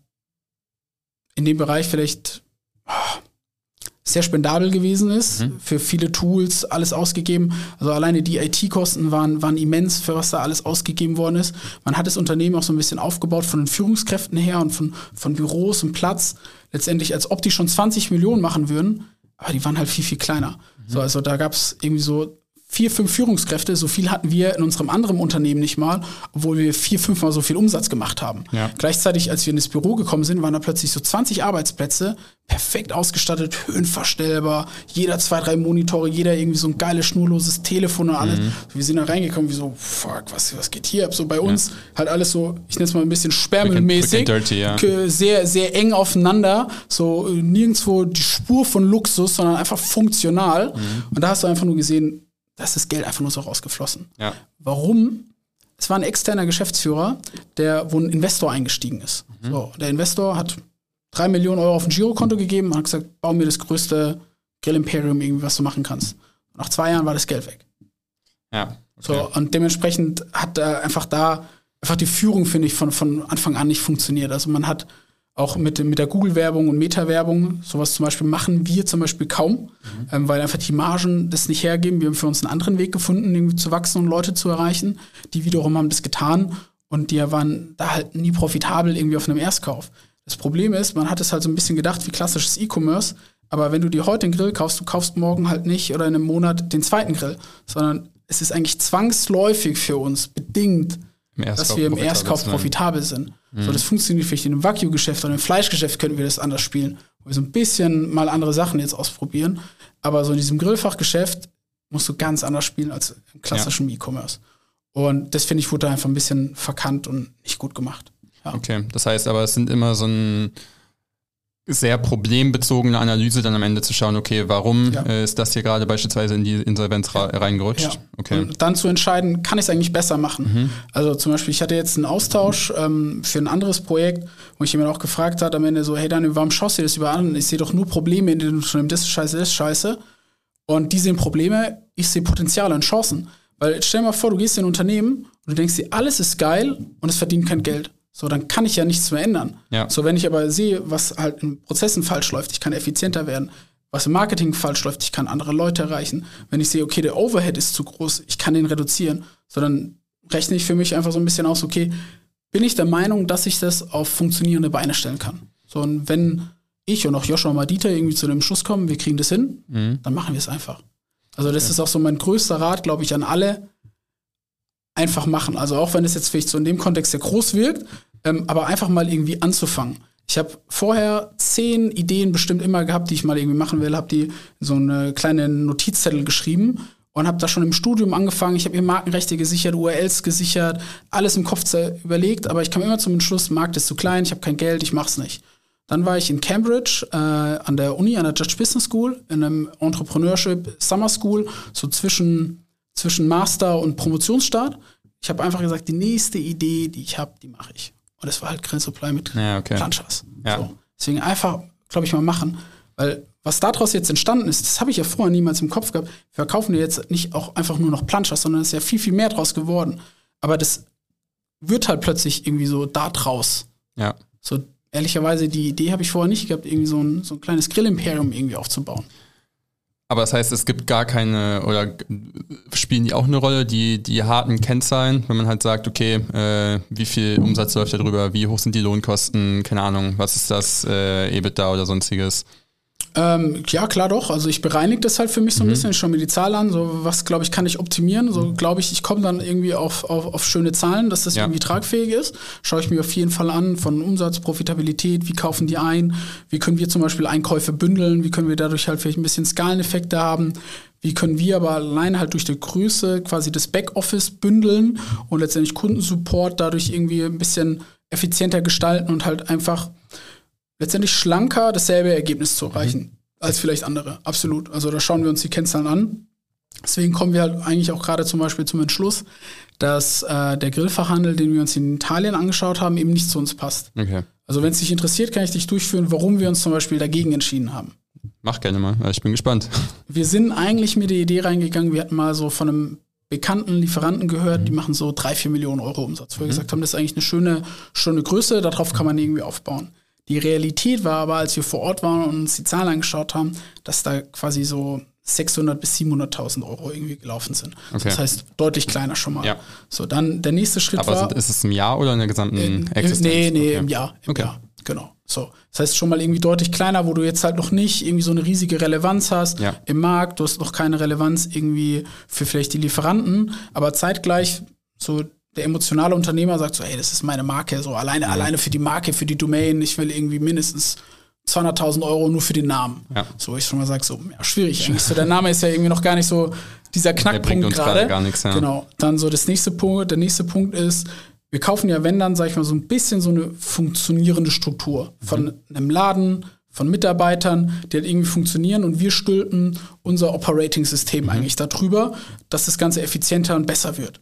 in dem Bereich vielleicht sehr spendabel gewesen ist, für viele Tools, alles ausgegeben. Also alleine die IT-Kosten waren immens, für was da alles ausgegeben worden ist. Man hat das Unternehmen auch so ein bisschen aufgebaut von den Führungskräften her und von Büros und Platz. Letztendlich, als ob die schon 20 Millionen machen würden, aber die waren halt viel, viel kleiner. So, also da gab es irgendwie so 4, 5 Führungskräfte, so viel hatten wir in unserem anderen Unternehmen nicht mal, obwohl wir 4, 5 Mal so viel Umsatz gemacht haben. Ja. Gleichzeitig, als wir in das Büro gekommen sind, waren da plötzlich so 20 Arbeitsplätze, perfekt ausgestattet, höhenverstellbar, jeder 2, 3 Monitore, jeder irgendwie so ein geiles, schnurloses Telefon und alles. Wir sind da reingekommen, wie so, fuck, was geht hier ab? So bei uns halt alles so, ich nenne es mal ein bisschen sperrmüllmäßig, sehr, sehr eng aufeinander, so nirgendwo die Spur von Luxus, sondern einfach funktional. Und da hast du einfach nur gesehen, da ist das Geld einfach nur so rausgeflossen. Ja. Warum? Es war ein externer Geschäftsführer, wo ein Investor eingestiegen ist. So, der Investor hat 3 Millionen Euro auf ein Girokonto gegeben und hat gesagt, bau mir das größte Grill-Imperium, irgendwie, was du machen kannst. Und nach 2 Jahren war das Geld weg. Ja. Okay. So, und dementsprechend hat einfach die Führung, finde ich, von Anfang an nicht funktioniert. Also man hat auch mit der Google-Werbung und Meta-Werbung, sowas zum Beispiel machen wir zum Beispiel kaum, weil einfach die Margen das nicht hergeben. Wir haben für uns einen anderen Weg gefunden, irgendwie zu wachsen und Leute zu erreichen. Die wiederum haben das getan und die waren da halt nie profitabel irgendwie auf einem Erstkauf. Das Problem ist, man hat es halt so ein bisschen gedacht wie klassisches E-Commerce, aber wenn du dir heute einen Grill kaufst, du kaufst morgen halt nicht oder in einem Monat den zweiten Grill, sondern es ist eigentlich zwangsläufig für uns bedingt, dass wir im Erstkauf profitabel sind. So, das funktioniert vielleicht in einem Wagyu-Geschäft oder im Fleischgeschäft könnten wir das anders spielen, wo wir so ein bisschen mal andere Sachen jetzt ausprobieren. Aber so in diesem Grillfachgeschäft musst du ganz anders spielen als im klassischen E-Commerce. Und das, finde ich, wurde da einfach ein bisschen verkannt und nicht gut gemacht. Ja. Okay, das heißt aber, es sind immer so ein sehr problembezogene Analyse, dann am Ende zu schauen, okay, warum ist das hier gerade beispielsweise in die Insolvenz reingerutscht? Ja. Okay. Und dann zu entscheiden, kann ich es eigentlich besser machen? Also zum Beispiel, ich hatte jetzt einen Austausch für ein anderes Projekt, wo ich jemand auch gefragt hat am Ende so, hey Daniel, warum schaust du dir das überall an? Ich sehe doch nur Probleme in den Unternehmen, das ist scheiße. Und die sehen Probleme, ich sehe Potenziale und Chancen. Weil stell dir mal vor, du gehst in ein Unternehmen und du denkst dir, alles ist geil und es verdient kein Geld. So, dann kann ich ja nichts mehr ändern. Ja. So, wenn ich aber sehe, was halt in Prozessen falsch läuft, ich kann effizienter werden, was im Marketing falsch läuft, ich kann andere Leute erreichen. Wenn ich sehe, okay, der Overhead ist zu groß, ich kann den reduzieren, so dann rechne ich für mich einfach so ein bisschen aus, okay, bin ich der Meinung, dass ich das auf funktionierende Beine stellen kann. So, und wenn ich und auch Joshua und Dieter irgendwie zu dem Schluss kommen, wir kriegen das hin, dann machen wir es einfach. Also das ist auch so mein größter Rat, glaube ich, an alle, einfach machen. Also auch wenn es jetzt vielleicht so in dem Kontext sehr groß wirkt, aber einfach mal irgendwie anzufangen. Ich habe vorher 10 Ideen bestimmt immer gehabt, die ich mal irgendwie machen will, habe die in so eine kleine Notizzettel geschrieben und habe da schon im Studium angefangen. Ich habe mir Markenrechte gesichert, URLs gesichert, alles im Kopf überlegt, aber ich kam immer zum Entschluss, Markt ist zu klein, ich habe kein Geld, ich mach's nicht. Dann war ich in Cambridge an der Uni, an der Judge Business School, in einem Entrepreneurship Summer School, so zwischen Master und Promotionsstart. Ich habe einfach gesagt, die nächste Idee, die ich habe, die mache ich. Und das war halt Grill Supply mit Planchas. Ja. So. Deswegen einfach, glaube ich, mal machen. Weil was daraus jetzt entstanden ist, das habe ich ja vorher niemals im Kopf gehabt. Wir verkaufen ja jetzt nicht auch einfach nur noch Planchas, sondern es ist ja viel, viel mehr draus geworden. Aber das wird halt plötzlich irgendwie so da draus. Ja. So ehrlicherweise, die Idee habe ich vorher nicht gehabt, irgendwie so ein kleines Grill-Imperium irgendwie aufzubauen. Aber das heißt, es gibt gar keine, oder spielen die auch eine Rolle, die harten Kennzahlen, wenn man halt sagt, okay, wie viel Umsatz läuft da drüber, wie hoch sind die Lohnkosten, keine Ahnung, was ist das, EBITDA oder sonstiges? Ja, klar doch. Also ich bereinige das halt für mich so ein bisschen. Ich schaue mir die Zahl an, so was, glaube ich, kann ich optimieren. So glaube ich komme dann irgendwie auf schöne Zahlen, dass das irgendwie tragfähig ist. Schaue ich mir auf jeden Fall an von Umsatz, Profitabilität, wie kaufen die ein, wie können wir zum Beispiel Einkäufe bündeln, wie können wir dadurch halt vielleicht ein bisschen Skaleneffekte haben, wie können wir aber allein halt durch die Größe quasi das Backoffice bündeln und letztendlich Kundensupport dadurch irgendwie ein bisschen effizienter gestalten und halt einfach letztendlich schlanker dasselbe Ergebnis zu erreichen als vielleicht andere. Absolut. Also da schauen wir uns die Kennzahlen an. Deswegen kommen wir halt eigentlich auch gerade zum Beispiel zum Entschluss, dass der Grillfachhandel, den wir uns in Italien angeschaut haben, eben nicht zu uns passt. Okay. Also wenn es dich interessiert, kann ich dich durchführen, warum wir uns zum Beispiel dagegen entschieden haben. Mach gerne mal, ich bin gespannt. Wir sind eigentlich mit der Idee reingegangen, wir hatten mal so von einem bekannten Lieferanten gehört, die machen so 3-4 Millionen Euro Umsatz. Wo wir gesagt haben, das ist eigentlich eine schöne Größe, darauf kann man irgendwie aufbauen. Die Realität war aber, als wir vor Ort waren und uns die Zahlen angeschaut haben, dass da quasi so 600.000 bis 700.000 Euro irgendwie gelaufen sind. Okay. Das heißt, deutlich kleiner schon mal. Ja. So, dann der nächste Schritt aber ist es im Jahr oder in der gesamten Existenz? Nee, okay. Im Jahr. Genau. So. Das heißt, schon mal irgendwie deutlich kleiner, wo du jetzt halt noch nicht irgendwie so eine riesige Relevanz hast im Markt. Du hast noch keine Relevanz irgendwie für vielleicht die Lieferanten. Aber zeitgleich so der emotionale Unternehmer sagt so, ey, das ist meine Marke, so alleine für die Marke, für die Domain, ich will irgendwie mindestens 200.000 Euro nur für den Namen. Ja. So, ich schon mal sage, so, schwierig eigentlich. So, der Name ist ja irgendwie noch gar nicht so dieser Knackpunkt gerade. Gar nichts, ja. Genau. Dann so der nächste Punkt ist, wir kaufen ja, wenn dann, sag ich mal, so ein bisschen so eine funktionierende Struktur von einem Laden, von Mitarbeitern, die halt irgendwie funktionieren und wir stülpen unser Operating-System eigentlich darüber, dass das Ganze effizienter und besser wird.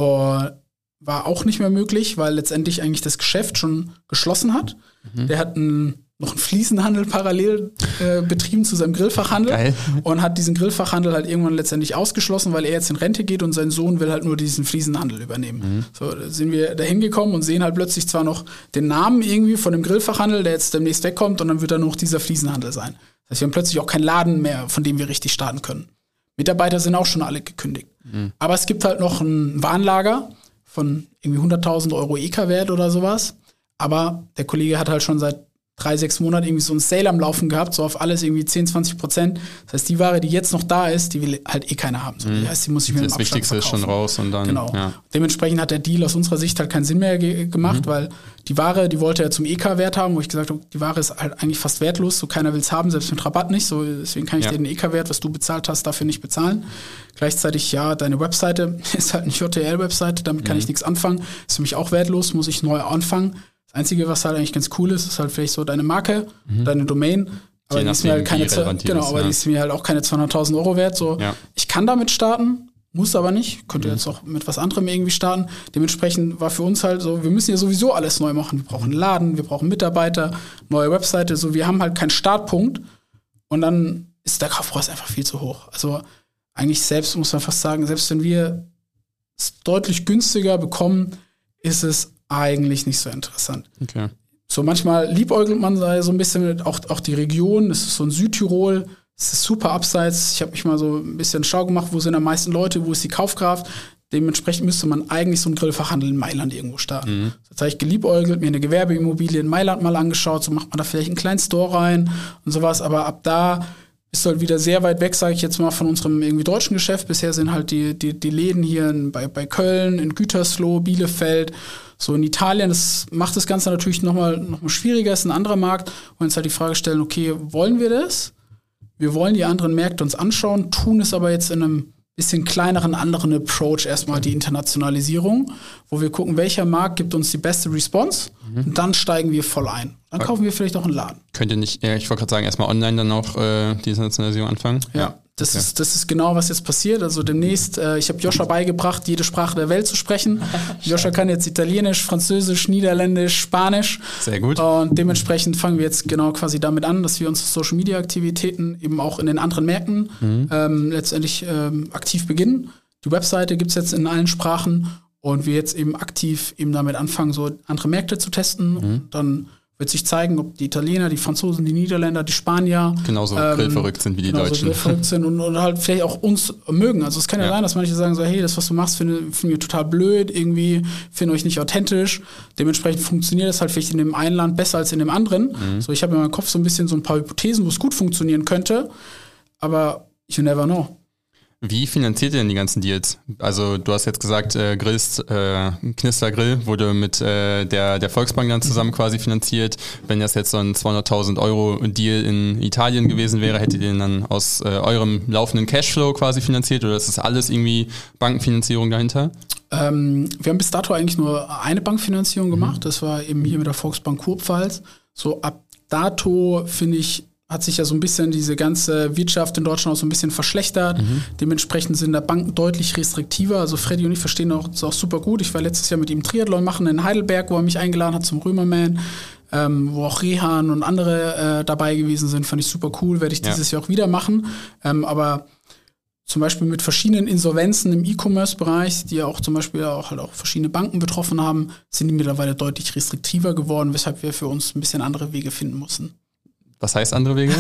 War auch nicht mehr möglich, weil letztendlich eigentlich das Geschäft schon geschlossen hat. Der hat noch einen Fliesenhandel parallel betrieben zu seinem Grillfachhandel. Geil. Und hat diesen Grillfachhandel halt irgendwann letztendlich ausgeschlossen, weil er jetzt in Rente geht und sein Sohn will halt nur diesen Fliesenhandel übernehmen. So, da sind wir da hingekommen und sehen halt plötzlich zwar noch den Namen irgendwie von dem Grillfachhandel, der jetzt demnächst wegkommt und dann wird da nur noch dieser Fliesenhandel sein. Das heißt, wir haben plötzlich auch keinen Laden mehr, von dem wir richtig starten können. Mitarbeiter sind auch schon alle gekündigt. Aber es gibt halt noch ein Warenlager von irgendwie 100.000 Euro EK-Wert oder sowas. Aber der Kollege hat halt schon seit 3-6 Monaten irgendwie so ein Sale am Laufen gehabt, so auf alles irgendwie 10-20%. Das heißt, die Ware, die jetzt noch da ist, die will halt eh keiner haben. So, das heißt, die muss ich mir das Wichtigste ist schon raus und dann. Genau. Ja. Dementsprechend hat der Deal aus unserer Sicht halt keinen Sinn mehr gemacht, weil die Ware, die wollte er zum EK-Wert haben, wo ich gesagt habe, die Ware ist halt eigentlich fast wertlos, so keiner will es haben, selbst mit Rabatt nicht. So, deswegen kann ich dir den EK-Wert, was du bezahlt hast, dafür nicht bezahlen. Gleichzeitig, ja, deine Webseite ist halt eine JTL-Webseite, damit kann ich nichts anfangen. Ist für mich auch wertlos, muss ich neu anfangen. Das Einzige, was halt eigentlich ganz cool ist, ist halt vielleicht so deine Marke, deine Domain. Aber die ist mir halt die ist mir halt auch keine 200.000 Euro wert. So, ich kann damit starten, muss aber nicht. Könnte jetzt auch mit was anderem irgendwie starten. Dementsprechend war für uns halt so, wir müssen ja sowieso alles neu machen. Wir brauchen einen Laden, wir brauchen Mitarbeiter, neue Webseite. So, wir haben halt keinen Startpunkt. Und dann ist der Kaufpreis einfach viel zu hoch. Also eigentlich selbst muss man fast sagen, selbst wenn wir es deutlich günstiger bekommen, ist es eigentlich nicht so interessant. Okay. So manchmal liebäugelt man so ein bisschen mit auch die Region, das ist so ein Südtirol, das ist super abseits. Ich habe mich mal so ein bisschen schau gemacht, wo sind am meisten Leute, wo ist die Kaufkraft. Dementsprechend müsste man eigentlich so einen Grillfachhandel in Mailand irgendwo starten. Jetzt habe ich geliebäugelt, mir eine Gewerbeimmobilie in Mailand mal angeschaut, so macht man da vielleicht einen kleinen Store rein und sowas, aber ab da ist halt wieder sehr weit weg, sage ich jetzt mal, von unserem irgendwie deutschen Geschäft. Bisher sind halt die Läden hier bei Köln, in Gütersloh, Bielefeld, so in Italien. Das macht das Ganze natürlich noch mal schwieriger, ist ein anderer Markt. Und jetzt halt die Frage stellen, okay, wollen wir das? Wir wollen die anderen Märkte uns anschauen, tun es aber jetzt in einem bisschen kleineren, anderen Approach erstmal die Internationalisierung, wo wir gucken, welcher Markt gibt uns die beste Response und dann steigen wir voll ein. Dann kaufen wir vielleicht auch einen Laden. Könnt ihr nicht, ich wollte gerade sagen, erstmal online dann auch die Internationalisierung anfangen? Ja. Das ist genau, was jetzt passiert. Also demnächst, ich habe Joscha beigebracht, jede Sprache der Welt zu sprechen. Joscha kann jetzt Italienisch, Französisch, Niederländisch, Spanisch. Sehr gut. Und dementsprechend fangen wir jetzt genau quasi damit an, dass wir unsere Social-Media-Aktivitäten eben auch in den anderen Märkten letztendlich aktiv beginnen. Die Webseite gibt es jetzt in allen Sprachen und wir jetzt eben aktiv eben damit anfangen, so andere Märkte zu testen. Und dann wird sich zeigen, ob die Italiener, die Franzosen, die Niederländer, die Spanier genauso grillverrückt sind wie die Deutschen. Grillverrückt sind und halt vielleicht auch uns mögen. Also es kann ja sein, dass manche sagen so, hey, das, was du machst, finden wir total blöd, irgendwie finden euch nicht authentisch. Dementsprechend funktioniert das halt vielleicht in dem einen Land besser als in dem anderen. So, ich habe in meinem Kopf so ein bisschen so ein paar Hypothesen, wo es gut funktionieren könnte, aber you never know. Wie finanziert ihr denn die ganzen Deals? Also du hast jetzt gesagt, Knister-Grill wurde mit der Volksbank dann zusammen quasi finanziert. Wenn das jetzt so ein 200.000 Euro Deal in Italien gewesen wäre, hättet ihr den dann aus eurem laufenden Cashflow quasi finanziert oder ist das alles irgendwie Bankenfinanzierung dahinter? Wir haben bis dato eigentlich nur eine Bankfinanzierung gemacht. Das war eben hier mit der Volksbank Kurpfalz. So ab dato, finde ich, hat sich ja so ein bisschen diese ganze Wirtschaft in Deutschland auch so ein bisschen verschlechtert. Dementsprechend sind da Banken deutlich restriktiver. Also Freddy und ich verstehen auch super gut. Ich war letztes Jahr mit ihm Triathlon machen in Heidelberg, wo er mich eingeladen hat zum Römerman, wo auch Rehan und andere dabei gewesen sind. Fand ich super cool. Werde ich dieses Jahr auch wieder machen. Aber zum Beispiel mit verschiedenen Insolvenzen im E-Commerce-Bereich, die ja auch zum Beispiel auch verschiedene Banken betroffen haben, sind die mittlerweile deutlich restriktiver geworden, weshalb wir für uns ein bisschen andere Wege finden mussten. Was heißt andere Wege?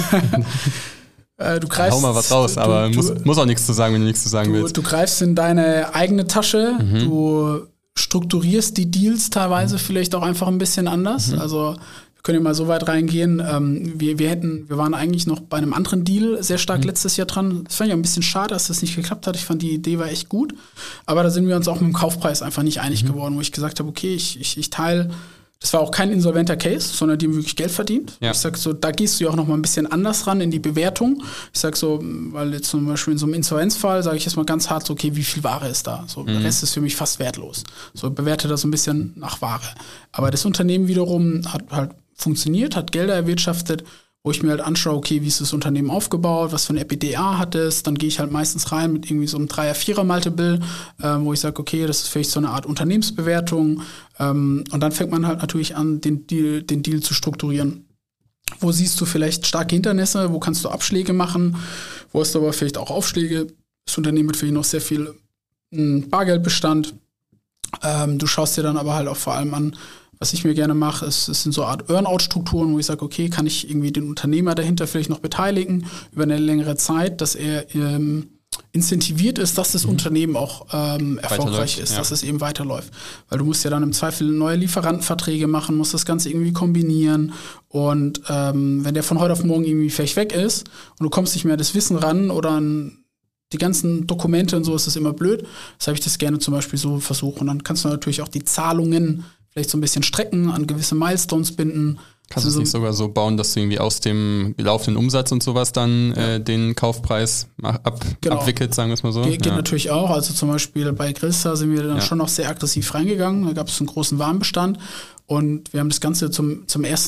Du greifst, hau mal was raus, aber muss auch nichts zu sagen, wenn du nichts zu sagen willst. Du greifst in deine eigene Tasche, du strukturierst die Deals teilweise vielleicht auch einfach ein bisschen anders. Also wir können ja mal so weit reingehen. Wir waren eigentlich noch bei einem anderen Deal sehr stark letztes Jahr dran. Das fand ich auch ein bisschen schade, dass das nicht geklappt hat. Ich fand, die Idee war echt gut. Aber da sind wir uns auch mit dem Kaufpreis einfach nicht einig geworden, wo ich gesagt habe, okay, ich teile. Das war auch kein insolventer Case, sondern die haben wirklich Geld verdient. Ja. Ich sag so, da gehst du ja auch noch mal ein bisschen anders ran in die Bewertung. Ich sag so, weil jetzt zum Beispiel in so einem Insolvenzfall sage ich jetzt mal ganz hart so, okay, wie viel Ware ist da? So, der Rest ist für mich fast wertlos. So, bewerte das so ein bisschen nach Ware. Aber das Unternehmen wiederum hat halt funktioniert, hat Gelder erwirtschaftet, wo ich mir halt anschaue, okay, wie ist das Unternehmen aufgebaut, was für ein EBITDA hat es, dann gehe ich halt meistens rein mit irgendwie so einem 3er, 4er Multiple, wo ich sage, okay, das ist vielleicht so eine Art Unternehmensbewertung und dann fängt man halt natürlich an, den Deal zu strukturieren. Wo siehst du vielleicht starke Hindernisse, wo kannst du Abschläge machen, wo hast du aber vielleicht auch Aufschläge, das Unternehmen hat vielleicht noch sehr viel Bargeldbestand, du schaust dir dann aber halt auch vor allem an, was ich mir gerne mache, es sind so eine Art Earn-out-Strukturen, wo ich sage, okay, kann ich irgendwie den Unternehmer dahinter vielleicht noch beteiligen über eine längere Zeit, dass er incentiviert ist, dass das Unternehmen auch erfolgreich ist, dass es eben weiterläuft. Weil du musst ja dann im Zweifel neue Lieferantenverträge machen, musst das Ganze irgendwie kombinieren und wenn der von heute auf morgen irgendwie vielleicht weg ist und du kommst nicht mehr an das Wissen ran oder an die ganzen Dokumente und so, ist das immer blöd. Deshalb ich das gerne zum Beispiel so versuche. Und dann kannst du natürlich auch die Zahlungen vielleicht so ein bisschen strecken, an gewisse Milestones binden. Kannst du es nicht sogar so bauen, dass du irgendwie aus dem laufenden Umsatz und sowas dann den Kaufpreis abwickelt, sagen wir es mal so? Geht natürlich auch. Also zum Beispiel bei Grillstar sind wir dann schon noch sehr aggressiv reingegangen. Da gab es einen großen Warenbestand und wir haben das Ganze zum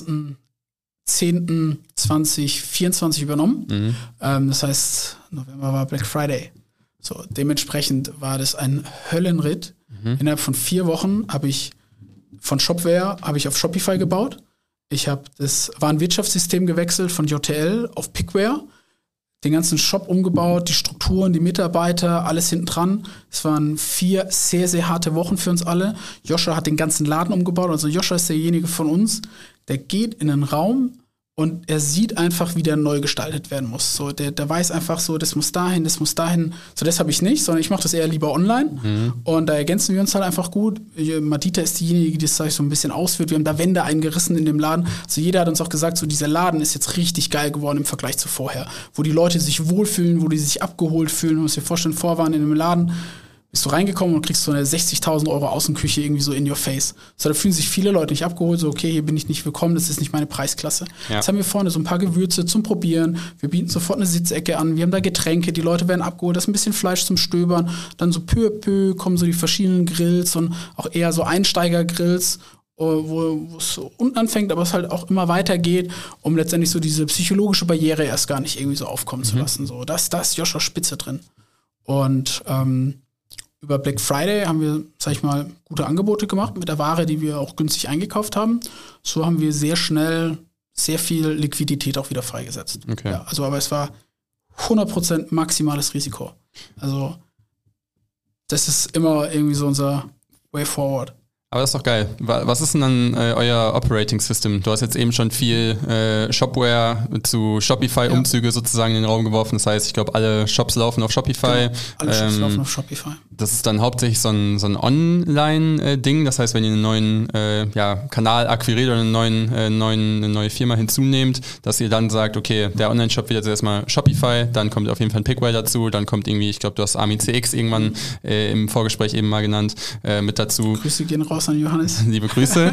1.10.2024 übernommen. Das heißt, November war Black Friday. So, dementsprechend war das ein Höllenritt. Innerhalb von 4 Wochen habe ich von Shopware auf Shopify gebaut. Ich habe das Warenwirtschaftssystem gewechselt von JTL auf Pickware. Den ganzen Shop umgebaut, die Strukturen, die Mitarbeiter, alles hinten dran. Es waren 4 sehr, sehr harte Wochen für uns alle. Joscha hat den ganzen Laden umgebaut. Also Joscha ist derjenige von uns, der geht in einen Raum und er sieht einfach, wie der neu gestaltet werden muss. So, der weiß einfach so, das muss dahin, das muss dahin. So, das habe ich nicht, sondern ich mache das eher lieber online. Und da ergänzen wir uns halt einfach gut. Madita ist diejenige, die das so ein bisschen ausführt. Wir haben da Wände eingerissen in dem Laden. Also jeder hat uns auch gesagt, so dieser Laden ist jetzt richtig geil geworden im Vergleich zu vorher. Wo die Leute sich wohlfühlen, wo die sich abgeholt fühlen. Du musst dir vorstellen, vorher waren in einem Laden, bist du reingekommen und kriegst so eine 60.000 Euro Außenküche irgendwie so in your face. So, da fühlen sich viele Leute nicht abgeholt, so okay, hier bin ich nicht willkommen, das ist nicht meine Preisklasse. Ja. Jetzt haben wir vorne so ein paar Gewürze zum Probieren, wir bieten sofort eine Sitzecke an, wir haben da Getränke, die Leute werden abgeholt, da ist ein bisschen Fleisch zum Stöbern, dann so peu à peu kommen so die verschiedenen Grills und auch eher so Einsteigergrills, wo es so unten anfängt, aber es halt auch immer weitergeht, um letztendlich so diese psychologische Barriere erst gar nicht irgendwie so aufkommen zu lassen. So, da ist Joscha Spitze drin. Und über Black Friday haben wir, sag ich mal, gute Angebote gemacht mit der Ware, die wir auch günstig eingekauft haben. So haben wir sehr schnell sehr viel Liquidität auch wieder freigesetzt. Okay. Ja, also, aber es war 100% maximales Risiko. Also das ist immer irgendwie so unser Way forward. Aber das ist doch geil. Was ist denn dann euer Operating System? Du hast jetzt eben schon viel Shopware zu Shopify-Umzüge sozusagen in den Raum geworfen. Das heißt, ich glaube, alle Shops laufen auf Shopify. Genau, alle Shops laufen auf Shopify. Das ist dann hauptsächlich so ein Online-Ding. Das heißt, wenn ihr einen neuen Kanal akquiriert oder eine neue Firma hinzunehmt, dass ihr dann sagt, okay, der Online-Shop wird jetzt erstmal Shopify, dann kommt auf jeden Fall ein Pickway dazu, dann kommt irgendwie, ich glaube, du hast Armin CX irgendwann im Vorgespräch eben mal genannt, mit dazu. Grüße gehen raus an Johannes. Liebe Grüße.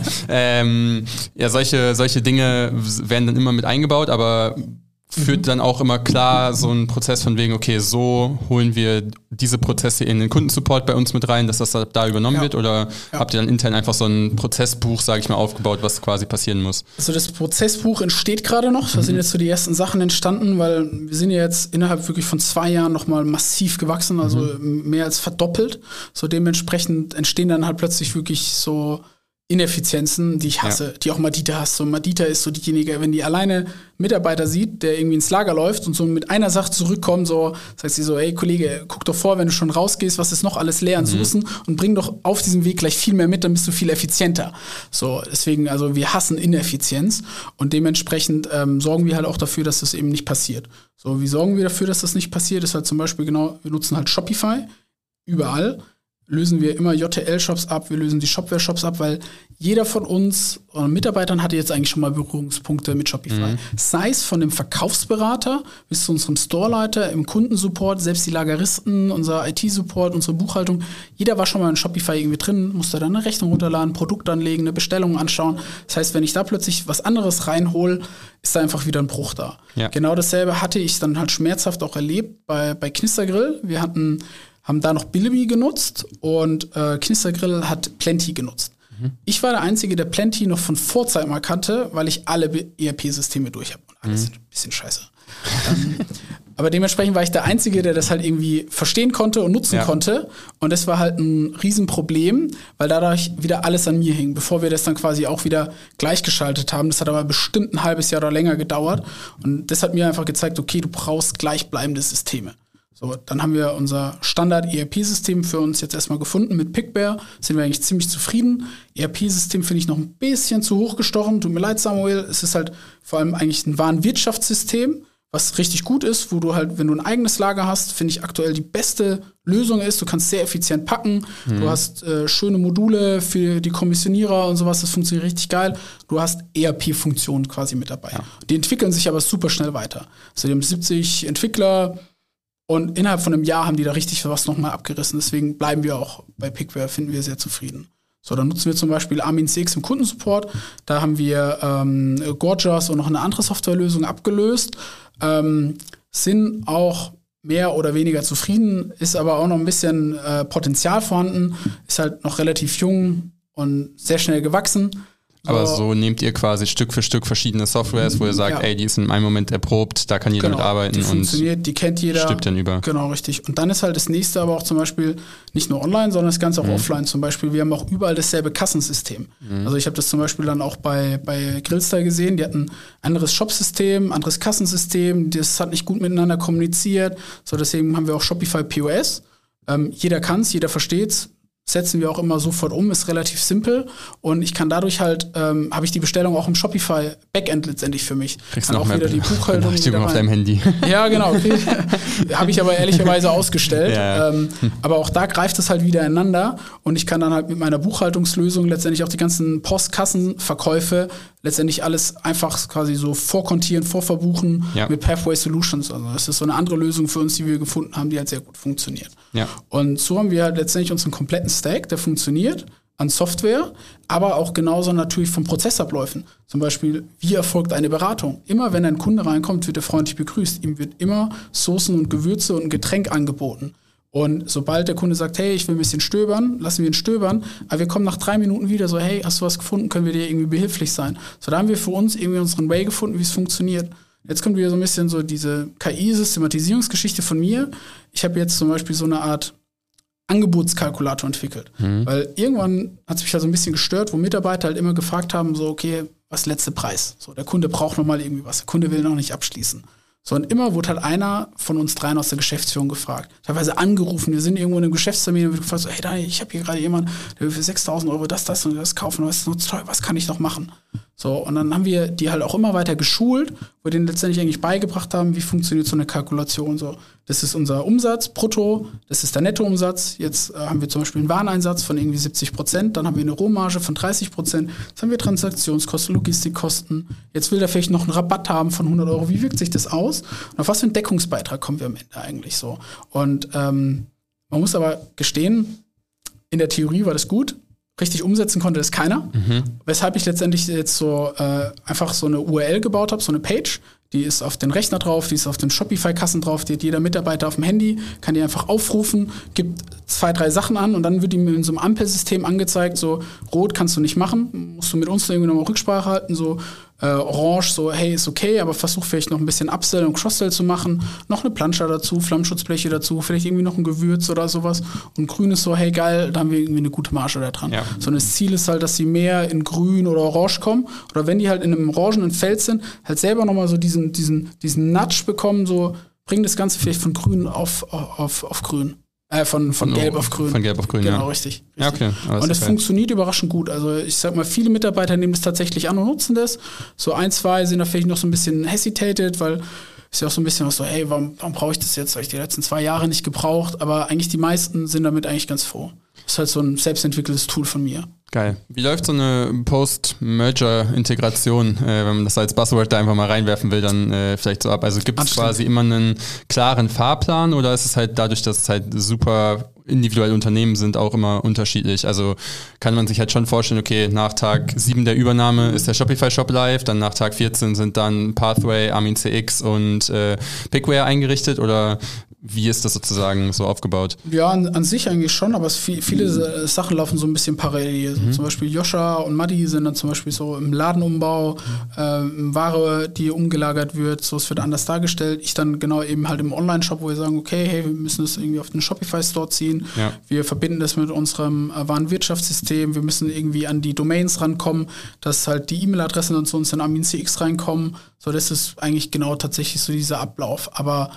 Solche Dinge werden dann immer mit eingebaut, aber führt dann auch immer klar so ein Prozess von wegen, okay, so holen wir diese Prozesse in den Kundensupport bei uns mit rein, dass das da übernommen wird, oder habt ihr dann intern einfach so ein Prozessbuch, sage ich mal, aufgebaut, was quasi passieren muss? Also das Prozessbuch entsteht gerade noch, da sind jetzt so die ersten Sachen entstanden, weil wir sind ja jetzt innerhalb wirklich von 2 Jahren nochmal massiv gewachsen, also mehr als verdoppelt, so dementsprechend entstehen dann halt plötzlich wirklich so Ineffizienzen, die ich hasse, die auch Madita hasst. So Madita ist so diejenige, wenn die alleine Mitarbeiter sieht, der irgendwie ins Lager läuft und so mit einer Sache zurückkommt, so sagt sie so, ey Kollege, guck doch vor, wenn du schon rausgehst, was ist noch alles leer an Soßen und bring doch auf diesem Weg gleich viel mehr mit, dann bist du viel effizienter. So, deswegen, also wir hassen Ineffizienz und dementsprechend sorgen wir halt auch dafür, dass das eben nicht passiert. So, wie sorgen wir dafür, dass das nicht passiert? Ist halt zum Beispiel wir nutzen halt Shopify überall. Lösen wir immer JTL-Shops ab, wir lösen die Shopware-Shops ab, weil jeder von uns oder Mitarbeitern hatte jetzt eigentlich schon mal Berührungspunkte mit Shopify. Sei es von dem Verkaufsberater bis zu unserem Storeleiter, im Kundensupport, selbst die Lageristen, unser IT-Support, unsere Buchhaltung. Jeder war schon mal in Shopify irgendwie drin, musste dann eine Rechnung runterladen, Produkt anlegen, eine Bestellung anschauen. Das heißt, wenn ich da plötzlich was anderes reinhole, ist da einfach wieder ein Bruch da. Ja. Genau dasselbe hatte ich dann halt schmerzhaft auch erlebt bei Knistergrill. Wir haben da noch Bilibili genutzt und Knistergrill hat Plenty genutzt. Ich war der Einzige, der Plenty noch von Vorzeit mal kannte, weil ich alle ERP-Systeme durch habe. Und alles ein bisschen scheiße. Aber dementsprechend war ich der Einzige, der das halt irgendwie verstehen konnte und nutzen konnte. Und das war halt ein Riesenproblem, weil dadurch wieder alles an mir hing, bevor wir das dann quasi auch wieder gleichgeschaltet haben. Das hat aber bestimmt ein halbes Jahr oder länger gedauert. Und das hat mir einfach gezeigt, okay, du brauchst gleichbleibende Systeme. So, dann haben wir unser Standard-ERP-System für uns jetzt erstmal gefunden mit Pickbear. Sind wir eigentlich ziemlich zufrieden. ERP-System finde ich noch ein bisschen zu hoch gestochen. Tut mir leid, Samuel. Es ist halt vor allem eigentlich ein Warenwirtschaftssystem, was richtig gut ist, wo du halt, wenn du ein eigenes Lager hast, finde ich aktuell die beste Lösung ist. Du kannst sehr effizient packen. Du hast schöne Module für die Kommissionierer und sowas. Das funktioniert richtig geil. Du hast ERP-Funktionen quasi mit dabei. Ja. Die entwickeln sich aber super schnell weiter. Also die haben 70 Entwickler. Und innerhalb von einem Jahr haben die da richtig was nochmal abgerissen. Deswegen bleiben wir auch bei Pickware, finden wir sehr zufrieden. So, dann nutzen wir zum Beispiel Armin CX im Kundensupport. Da haben wir Gorgias und noch eine andere Softwarelösung abgelöst. Sind auch mehr oder weniger zufrieden, ist aber auch noch ein bisschen Potenzial vorhanden. Ist halt noch relativ jung und sehr schnell gewachsen. Aber so nehmt ihr quasi Stück für Stück verschiedene Softwares, wo ihr sagt, ey, die ist in einem Moment erprobt, da kann jeder mit arbeiten. Die funktioniert, die kennt jeder. Stimmt dann über. Genau, richtig. Und dann ist halt das nächste aber auch zum Beispiel nicht nur online, sondern das Ganze auch offline. Zum Beispiel, wir haben auch überall dasselbe Kassensystem. Also ich habe das zum Beispiel dann auch bei Grillstyle gesehen, die hatten ein anderes Shopsystem, anderes Kassensystem, das hat nicht gut miteinander kommuniziert. So, deswegen haben wir auch Shopify POS. Jeder kann's, jeder versteht's. Setzen wir auch immer sofort um, ist relativ simpel und ich kann dadurch halt, habe ich die Bestellung auch im Shopify Backend letztendlich für mich. Kriegst kann noch auch wieder die Buchhaltung auf deinem Handy. Ja, genau. Okay. Habe ich aber ehrlicherweise ausgestellt. Ja. Aber auch da greift es halt wieder ineinander und ich kann dann halt mit meiner Buchhaltungslösung letztendlich auch die ganzen Postkassenverkäufe letztendlich alles einfach quasi so vorkontieren, vorverbuchen mit Pathway Solutions. Also das ist so eine andere Lösung für uns, die wir gefunden haben, die halt sehr gut funktioniert. Ja. Und so haben wir halt letztendlich unseren kompletten Stack, der funktioniert an Software, aber auch genauso natürlich von Prozessabläufen. Zum Beispiel, wie erfolgt eine Beratung? Immer wenn ein Kunde reinkommt, wird er freundlich begrüßt. Ihm wird immer Soßen und Gewürze und ein Getränk angeboten. Und sobald der Kunde sagt, hey, ich will ein bisschen stöbern, lassen wir ihn stöbern, aber wir kommen nach 3 Minuten wieder so, hey, hast du was gefunden, können wir dir irgendwie behilflich sein? So, da haben wir für uns irgendwie unseren Way gefunden, wie es funktioniert. Jetzt kommt wieder so ein bisschen so diese KI-Systematisierungsgeschichte von mir. Ich habe jetzt zum Beispiel so eine Art Angebotskalkulator entwickelt. Weil irgendwann hat es mich da so ein bisschen gestört, wo Mitarbeiter halt immer gefragt haben, so, okay, was ist letzte Preis? So, der Kunde braucht noch mal irgendwie was. Der Kunde will noch nicht abschließen. So, und immer wurde halt einer von uns dreien aus der Geschäftsführung gefragt. Teilweise angerufen. Wir sind irgendwo in einem Geschäftstermin und wird gefragt, so, hey Daniel, ich habe hier gerade jemanden, der will für 6.000 Euro das und das kaufen. Das ist nur toll, was kann ich noch machen? So, und dann haben wir die halt auch immer weiter geschult, wo wir denen letztendlich eigentlich beigebracht haben, wie funktioniert so eine Kalkulation. So, das ist unser Umsatz brutto, das ist der Nettoumsatz. Jetzt haben wir zum Beispiel einen Wareneinsatz von irgendwie 70%, dann haben wir eine Rohmarge von 30%, jetzt haben wir Transaktionskosten, Logistikkosten. Jetzt will der vielleicht noch einen Rabatt haben von 100 Euro. Wie wirkt sich das aus? Und auf was für einen Deckungsbeitrag kommen wir am Ende eigentlich so? Und man muss aber gestehen, in der Theorie war das gut. Richtig umsetzen konnte das keiner. Weshalb ich letztendlich jetzt so einfach so eine URL gebaut habe, so eine Page. Die ist auf den Rechner drauf, die ist auf den Shopify-Kassen drauf, die hat jeder Mitarbeiter auf dem Handy, kann die einfach aufrufen, gibt 2, 3 Sachen an und dann wird ihm in so einem Ampelsystem angezeigt, so rot kannst du nicht machen, musst du mit uns irgendwie nochmal Rücksprache halten, so orange, so hey, ist okay, aber versuch vielleicht noch ein bisschen Upsell und Cross-Sell zu machen, noch eine Planscher dazu, Flammschutzbleche dazu, vielleicht irgendwie noch ein Gewürz oder sowas und grün ist so, hey geil, da haben wir irgendwie eine gute Marge da dran. Ja. So, und das Ziel ist halt, dass sie mehr in grün oder orange kommen oder wenn die halt in einem orangenen Feld sind, halt selber nochmal so diesen Nudge bekommen, so bring das Ganze vielleicht von grün auf grün. Von gelb auf grün. Von gelb auf grün, genau, ja. richtig. Ja, okay. Und das funktioniert überraschend gut. Also ich sag mal, viele Mitarbeiter nehmen das tatsächlich an und nutzen das. So 1, 2 sind da vielleicht noch so ein bisschen hesitated, weil ist ja auch so ein bisschen was so, ey, warum brauche ich das jetzt? Habe ich die letzten 2 Jahre nicht gebraucht. Aber eigentlich die meisten sind damit eigentlich ganz froh. Das ist halt so ein selbstentwickeltes Tool von mir. Geil. Wie läuft so eine Post-Merger-Integration, wenn man das als Buzzword da einfach mal reinwerfen will, dann vielleicht so ab? Also gibt es quasi immer einen klaren Fahrplan oder ist es halt dadurch, dass es halt super individuelle Unternehmen sind, auch immer unterschiedlich? Also kann man sich halt schon vorstellen, okay, nach Tag 7 der Übernahme ist der Shopify-Shop live, dann nach Tag 14 sind dann Pathway, Armin CX und Pickware eingerichtet oder wie ist das sozusagen so aufgebaut? Ja, an sich eigentlich schon, aber viele Sachen laufen so ein bisschen parallel. Zum Beispiel Joscha und Madi sind dann zum Beispiel so im Ladenumbau, Ware, die umgelagert wird, so es wird anders dargestellt. Ich dann genau eben halt im Online-Shop, wo wir sagen, okay, hey, wir müssen das irgendwie auf den Shopify-Store ziehen. Ja. Wir verbinden das mit unserem Warenwirtschaftssystem. Wir müssen irgendwie an die Domains rankommen, dass halt die E-Mail-Adressen und zu uns in Armin CX reinkommen. So, das ist eigentlich genau tatsächlich so dieser Ablauf. Aber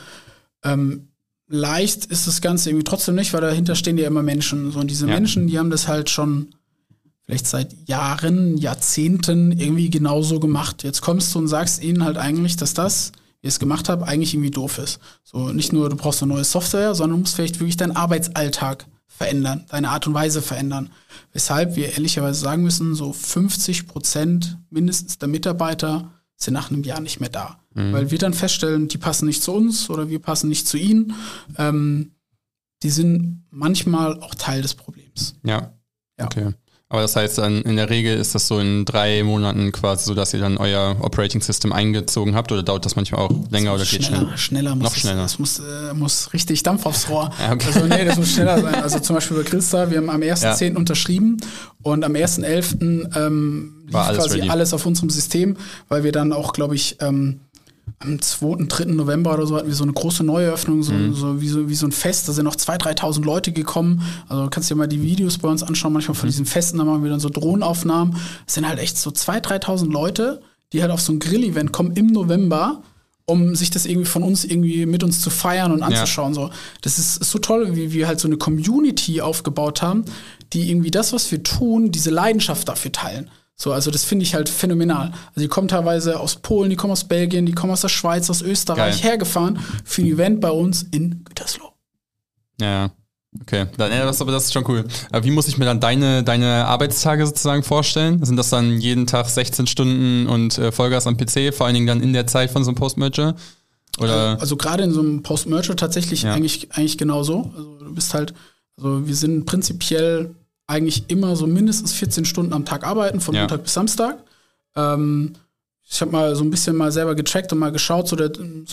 leicht ist das Ganze irgendwie trotzdem nicht, weil dahinter stehen ja immer Menschen. So, und diese Menschen, die haben das halt schon vielleicht seit Jahren, Jahrzehnten irgendwie genauso gemacht. Jetzt kommst du und sagst ihnen halt eigentlich, dass das, wie ich es gemacht habe, eigentlich irgendwie doof ist. So, nicht nur, du brauchst eine neue Software, sondern du musst vielleicht wirklich deinen Arbeitsalltag verändern, deine Art und Weise verändern. Weshalb wir ehrlicherweise sagen müssen, so 50% mindestens der Mitarbeiter sind nach einem Jahr nicht mehr da. Weil wir dann feststellen, die passen nicht zu uns oder wir passen nicht zu ihnen. Die sind manchmal auch Teil des Problems. Ja. Okay. Aber das heißt, dann in der Regel ist das so in 3 Monaten quasi so, dass ihr dann euer Operating System eingezogen habt oder dauert das manchmal auch länger oder geht schneller? Schneller muss noch schneller. Das muss richtig Dampf aufs Rohr. Ja, okay. Also nee, das muss schneller sein. Also zum Beispiel bei Grillstar, wir haben am 1.10. unterschrieben und am 1.11. lief quasi alles auf unserem System, weil wir dann auch, glaube ich, am 2., 3. November oder so hatten wir so eine große Neueröffnung, so wie so ein Fest. Da sind noch 2.000, 3.000 Leute gekommen. Also du kannst dir mal die Videos bei uns anschauen, manchmal von diesen Festen, da machen wir dann so Drohnenaufnahmen. Es sind halt echt so 2.000, 3.000 Leute, die halt auf so ein Grill-Event kommen im November, um sich das irgendwie von uns irgendwie mit uns zu feiern und anzuschauen. So. Das ist so toll, wie wir halt so eine Community aufgebaut haben, die irgendwie das, was wir tun, diese Leidenschaft dafür teilen. So, also das finde ich halt phänomenal. Also die kommen teilweise aus Polen, die kommen aus Belgien, die kommen aus der Schweiz, aus Österreich hergefahren für ein Event bei uns in Gütersloh. Ja, okay. Das ist schon cool. Aber wie muss ich mir dann deine Arbeitstage sozusagen vorstellen? Sind das dann jeden Tag 16 Stunden und Vollgas am PC, vor allen Dingen dann in der Zeit von so einem Post-Merger? Oder? Also gerade in so einem Post-Merger tatsächlich eigentlich genauso. Also du bist halt, also wir sind prinzipiell eigentlich immer so mindestens 14 Stunden am Tag arbeiten, von Montag bis Samstag. Ich habe mal so ein bisschen mal selber getrackt und mal geschaut, so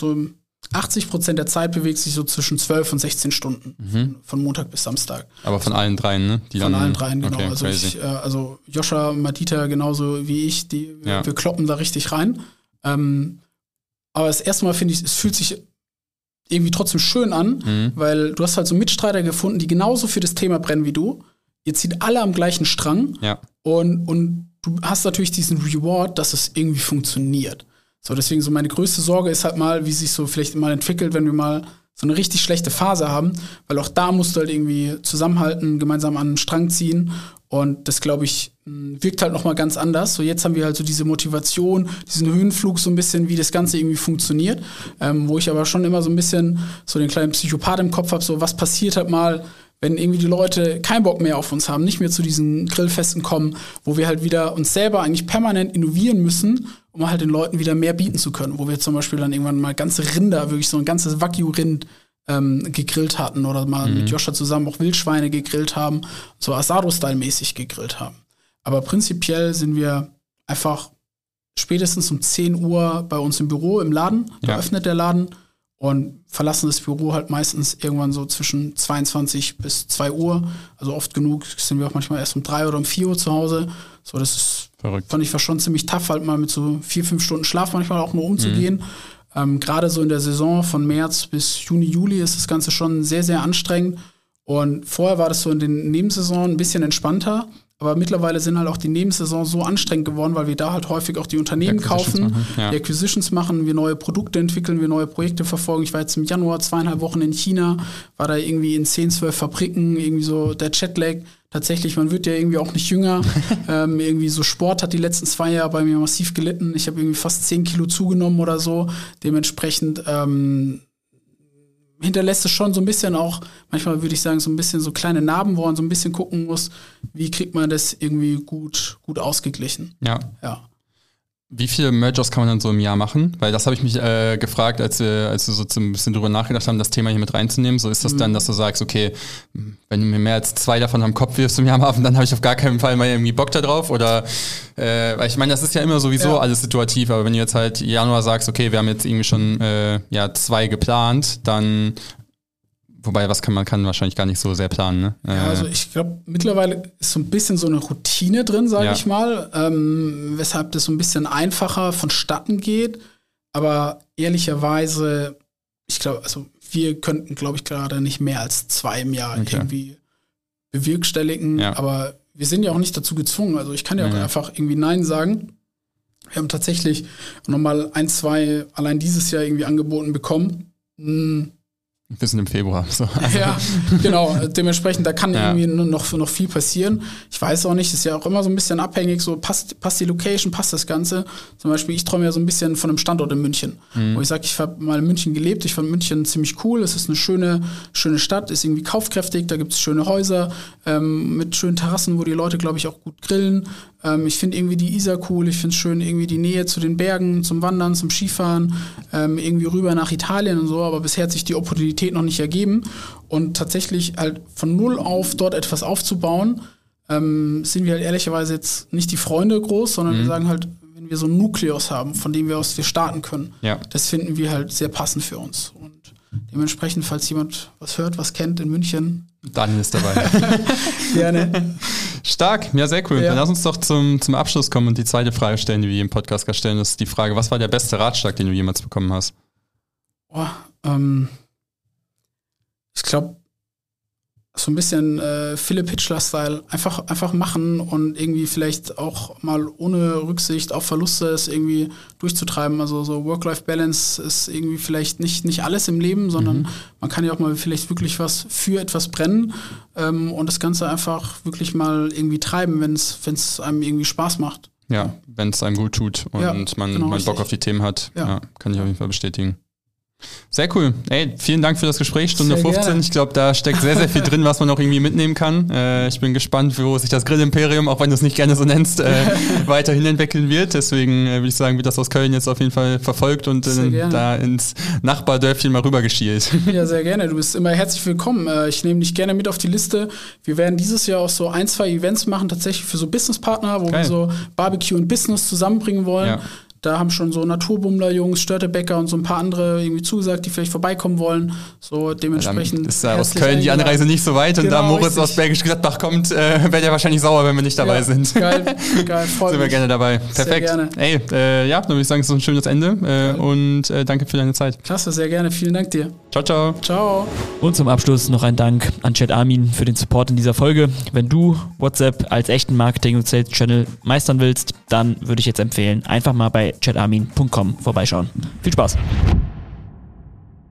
80% der Zeit bewegt sich so zwischen 12 und 16 Stunden von Montag bis Samstag. Aber von allen dreien, ne? Von allen dreien, genau. Okay, also Joscha, Madita genauso wie ich, wir kloppen da richtig rein. Aber das erste Mal finde ich, es fühlt sich irgendwie trotzdem schön an, weil du hast halt so Mitstreiter gefunden, die genauso für das Thema brennen wie du. Ihr zieht alle am gleichen Strang und du hast natürlich diesen Reward, dass es irgendwie funktioniert. So, deswegen so meine größte Sorge ist halt mal, wie sich so vielleicht mal entwickelt, wenn wir mal so eine richtig schlechte Phase haben, weil auch da musst du halt irgendwie zusammenhalten, gemeinsam an den Strang ziehen und das, glaube ich, wirkt halt nochmal ganz anders. So jetzt haben wir halt so diese Motivation, diesen Höhenflug so ein bisschen, wie das Ganze irgendwie funktioniert, wo ich aber schon immer so ein bisschen so den kleinen Psychopath im Kopf habe, so was passiert halt mal, wenn irgendwie die Leute keinen Bock mehr auf uns haben, nicht mehr zu diesen Grillfesten kommen, wo wir halt wieder uns selber eigentlich permanent innovieren müssen, um halt den Leuten wieder mehr bieten zu können. Wo wir zum Beispiel dann irgendwann mal ganze Rinder, wirklich so ein ganzes Wagyu-Rind gegrillt hatten oder mal mit Joscha zusammen auch Wildschweine gegrillt haben, so Asado-Style-mäßig gegrillt haben. Aber prinzipiell sind wir einfach spätestens um 10 Uhr bei uns im Büro, im Laden, da öffnet der Laden und verlassen das Büro halt meistens irgendwann so zwischen 22 bis 2 Uhr. Also oft genug sind wir auch manchmal erst um 3 oder um 4 Uhr zu Hause. So, das ist, fand ich schon ziemlich tough, halt mal mit so 4-5 Stunden Schlaf manchmal auch nur umzugehen. Gerade so in der Saison von März bis Juni, Juli ist das Ganze schon sehr, sehr anstrengend. Und vorher war das so in den Nebensaisonen ein bisschen entspannter. Aber mittlerweile sind halt auch die Nebensaisons so anstrengend geworden, weil wir da halt häufig auch die Unternehmen kaufen, die Acquisitions machen, wir neue Produkte entwickeln, wir neue Projekte verfolgen. Ich war jetzt im Januar 2,5 Wochen in China, war da irgendwie in 10, 12 Fabriken, irgendwie so der Jetlag. Tatsächlich, man wird ja irgendwie auch nicht jünger. Irgendwie so Sport hat die letzten 2 Jahre bei mir massiv gelitten. Ich habe irgendwie fast 10 Kilo zugenommen oder so. Dementsprechend hinterlässt es schon so ein bisschen auch, manchmal würde ich sagen, so ein bisschen so kleine Narben, wo man so ein bisschen gucken muss, wie kriegt man das irgendwie gut ausgeglichen. Ja. Wie viele Mergers kann man dann so im Jahr machen? Weil das habe ich mich gefragt, als wir so ein bisschen drüber nachgedacht haben, das Thema hier mit reinzunehmen. So ist das dann, dass du sagst, okay, wenn du mir mehr als 2 davon am Kopf wirfst im Jahr machen, dann habe ich auf gar keinen Fall mal irgendwie Bock da drauf. Oder, weil ich meine, das ist ja immer sowieso alles situativ, aber wenn du jetzt halt Januar sagst, okay, wir haben jetzt irgendwie schon 2 geplant, dann... Wobei, man kann wahrscheinlich gar nicht so sehr planen, ne? Ja, also ich glaube, mittlerweile ist so ein bisschen so eine Routine drin, sage ich mal, weshalb das so ein bisschen einfacher vonstatten geht. Aber ehrlicherweise, ich glaube, also wir könnten, glaube ich, gerade nicht mehr als 2 im Jahr irgendwie bewerkstelligen. Ja. Aber wir sind ja auch nicht dazu gezwungen. Also ich kann ja auch einfach irgendwie Nein sagen. Wir haben tatsächlich nochmal 1, 2 allein dieses Jahr irgendwie angeboten bekommen. Wir sind im Februar. So. Also. Ja, genau. Dementsprechend, da kann irgendwie noch viel passieren. Ich weiß auch nicht, ist ja auch immer so ein bisschen abhängig, so passt die Location, passt das Ganze. Zum Beispiel, ich träume ja so ein bisschen von einem Standort in München. Wo ich sage, ich habe mal in München gelebt, ich fand München ziemlich cool. Es ist eine schöne Stadt, ist irgendwie kaufkräftig, da gibt es schöne Häuser mit schönen Terrassen, wo die Leute, glaube ich, auch gut grillen. Ich finde irgendwie die Isar cool, ich finde es schön, irgendwie die Nähe zu den Bergen, zum Wandern, zum Skifahren, irgendwie rüber nach Italien und so, aber bisher hat sich die Opportunität noch nicht ergeben. Und tatsächlich halt von null auf dort etwas aufzubauen, sind wir halt ehrlicherweise jetzt nicht die Freunde groß, sondern wir sagen halt, wenn wir so einen Nukleus haben, von dem wir aus wir starten können, das finden wir halt sehr passend für uns. Und dementsprechend, falls jemand was hört, was kennt in München, Daniel ist dabei. Gerne. Stark, ja, sehr cool. Dann lass uns doch zum Abschluss kommen und die zweite Frage stellen, die wir im Podcast stellen. Das ist die Frage, was war der beste Ratschlag, den du jemals bekommen hast? Ich glaube, so ein bisschen Philipp Hitchler-Style. Einfach machen und irgendwie vielleicht auch mal ohne Rücksicht auf Verluste es irgendwie durchzutreiben. Also so Work-Life-Balance ist irgendwie vielleicht nicht alles im Leben, sondern man kann ja auch mal vielleicht wirklich was für etwas brennen und das Ganze einfach wirklich mal irgendwie treiben, wenn es einem irgendwie Spaß macht. Ja, wenn es einem gut tut und man Bock auf die Themen hat. Ja, kann ich auf jeden Fall bestätigen. Sehr cool. Ey, vielen Dank für das Gespräch, Stunde sehr 15. Gerne. Ich glaube, da steckt sehr, sehr viel drin, was man auch irgendwie mitnehmen kann. Ich bin gespannt, wo sich das Grill-Imperium, auch wenn du es nicht gerne so nennst, weiterhin entwickeln wird. Deswegen würde ich sagen, wird das aus Köln jetzt auf jeden Fall verfolgt und da ins Nachbardörfchen mal rübergeschielt. Ja, sehr gerne. Du bist immer herzlich willkommen. Ich nehme dich gerne mit auf die Liste. Wir werden dieses Jahr auch so 1, 2 Events machen, tatsächlich für so Businesspartner, wo wir so Barbecue und Business zusammenbringen wollen. Ja. Da haben schon so Naturbummler-Jungs, Störtebecker und so ein paar andere irgendwie zugesagt, die vielleicht vorbeikommen wollen. So dementsprechend. Ist ja aus Köln die Anreise nicht so weit und da Moritz aus Bergisch Gladbach kommt, wäre der wahrscheinlich sauer, wenn wir nicht dabei sind. Geil, freut sind wir gerne dabei. Perfekt. Sehr gerne. Ey, dann würde ich sagen, es ist ein schönes Ende und danke für deine Zeit. Klasse, sehr gerne. Vielen Dank dir. Ciao. Ciao, ciao. Ciao. Und zum Abschluss noch ein Dank an Chat Armin für den Support in dieser Folge. Wenn du WhatsApp als echten Marketing- und Sales-Channel meistern willst, dann würde ich jetzt empfehlen, einfach mal bei chatarmin.com vorbeischauen. Viel Spaß!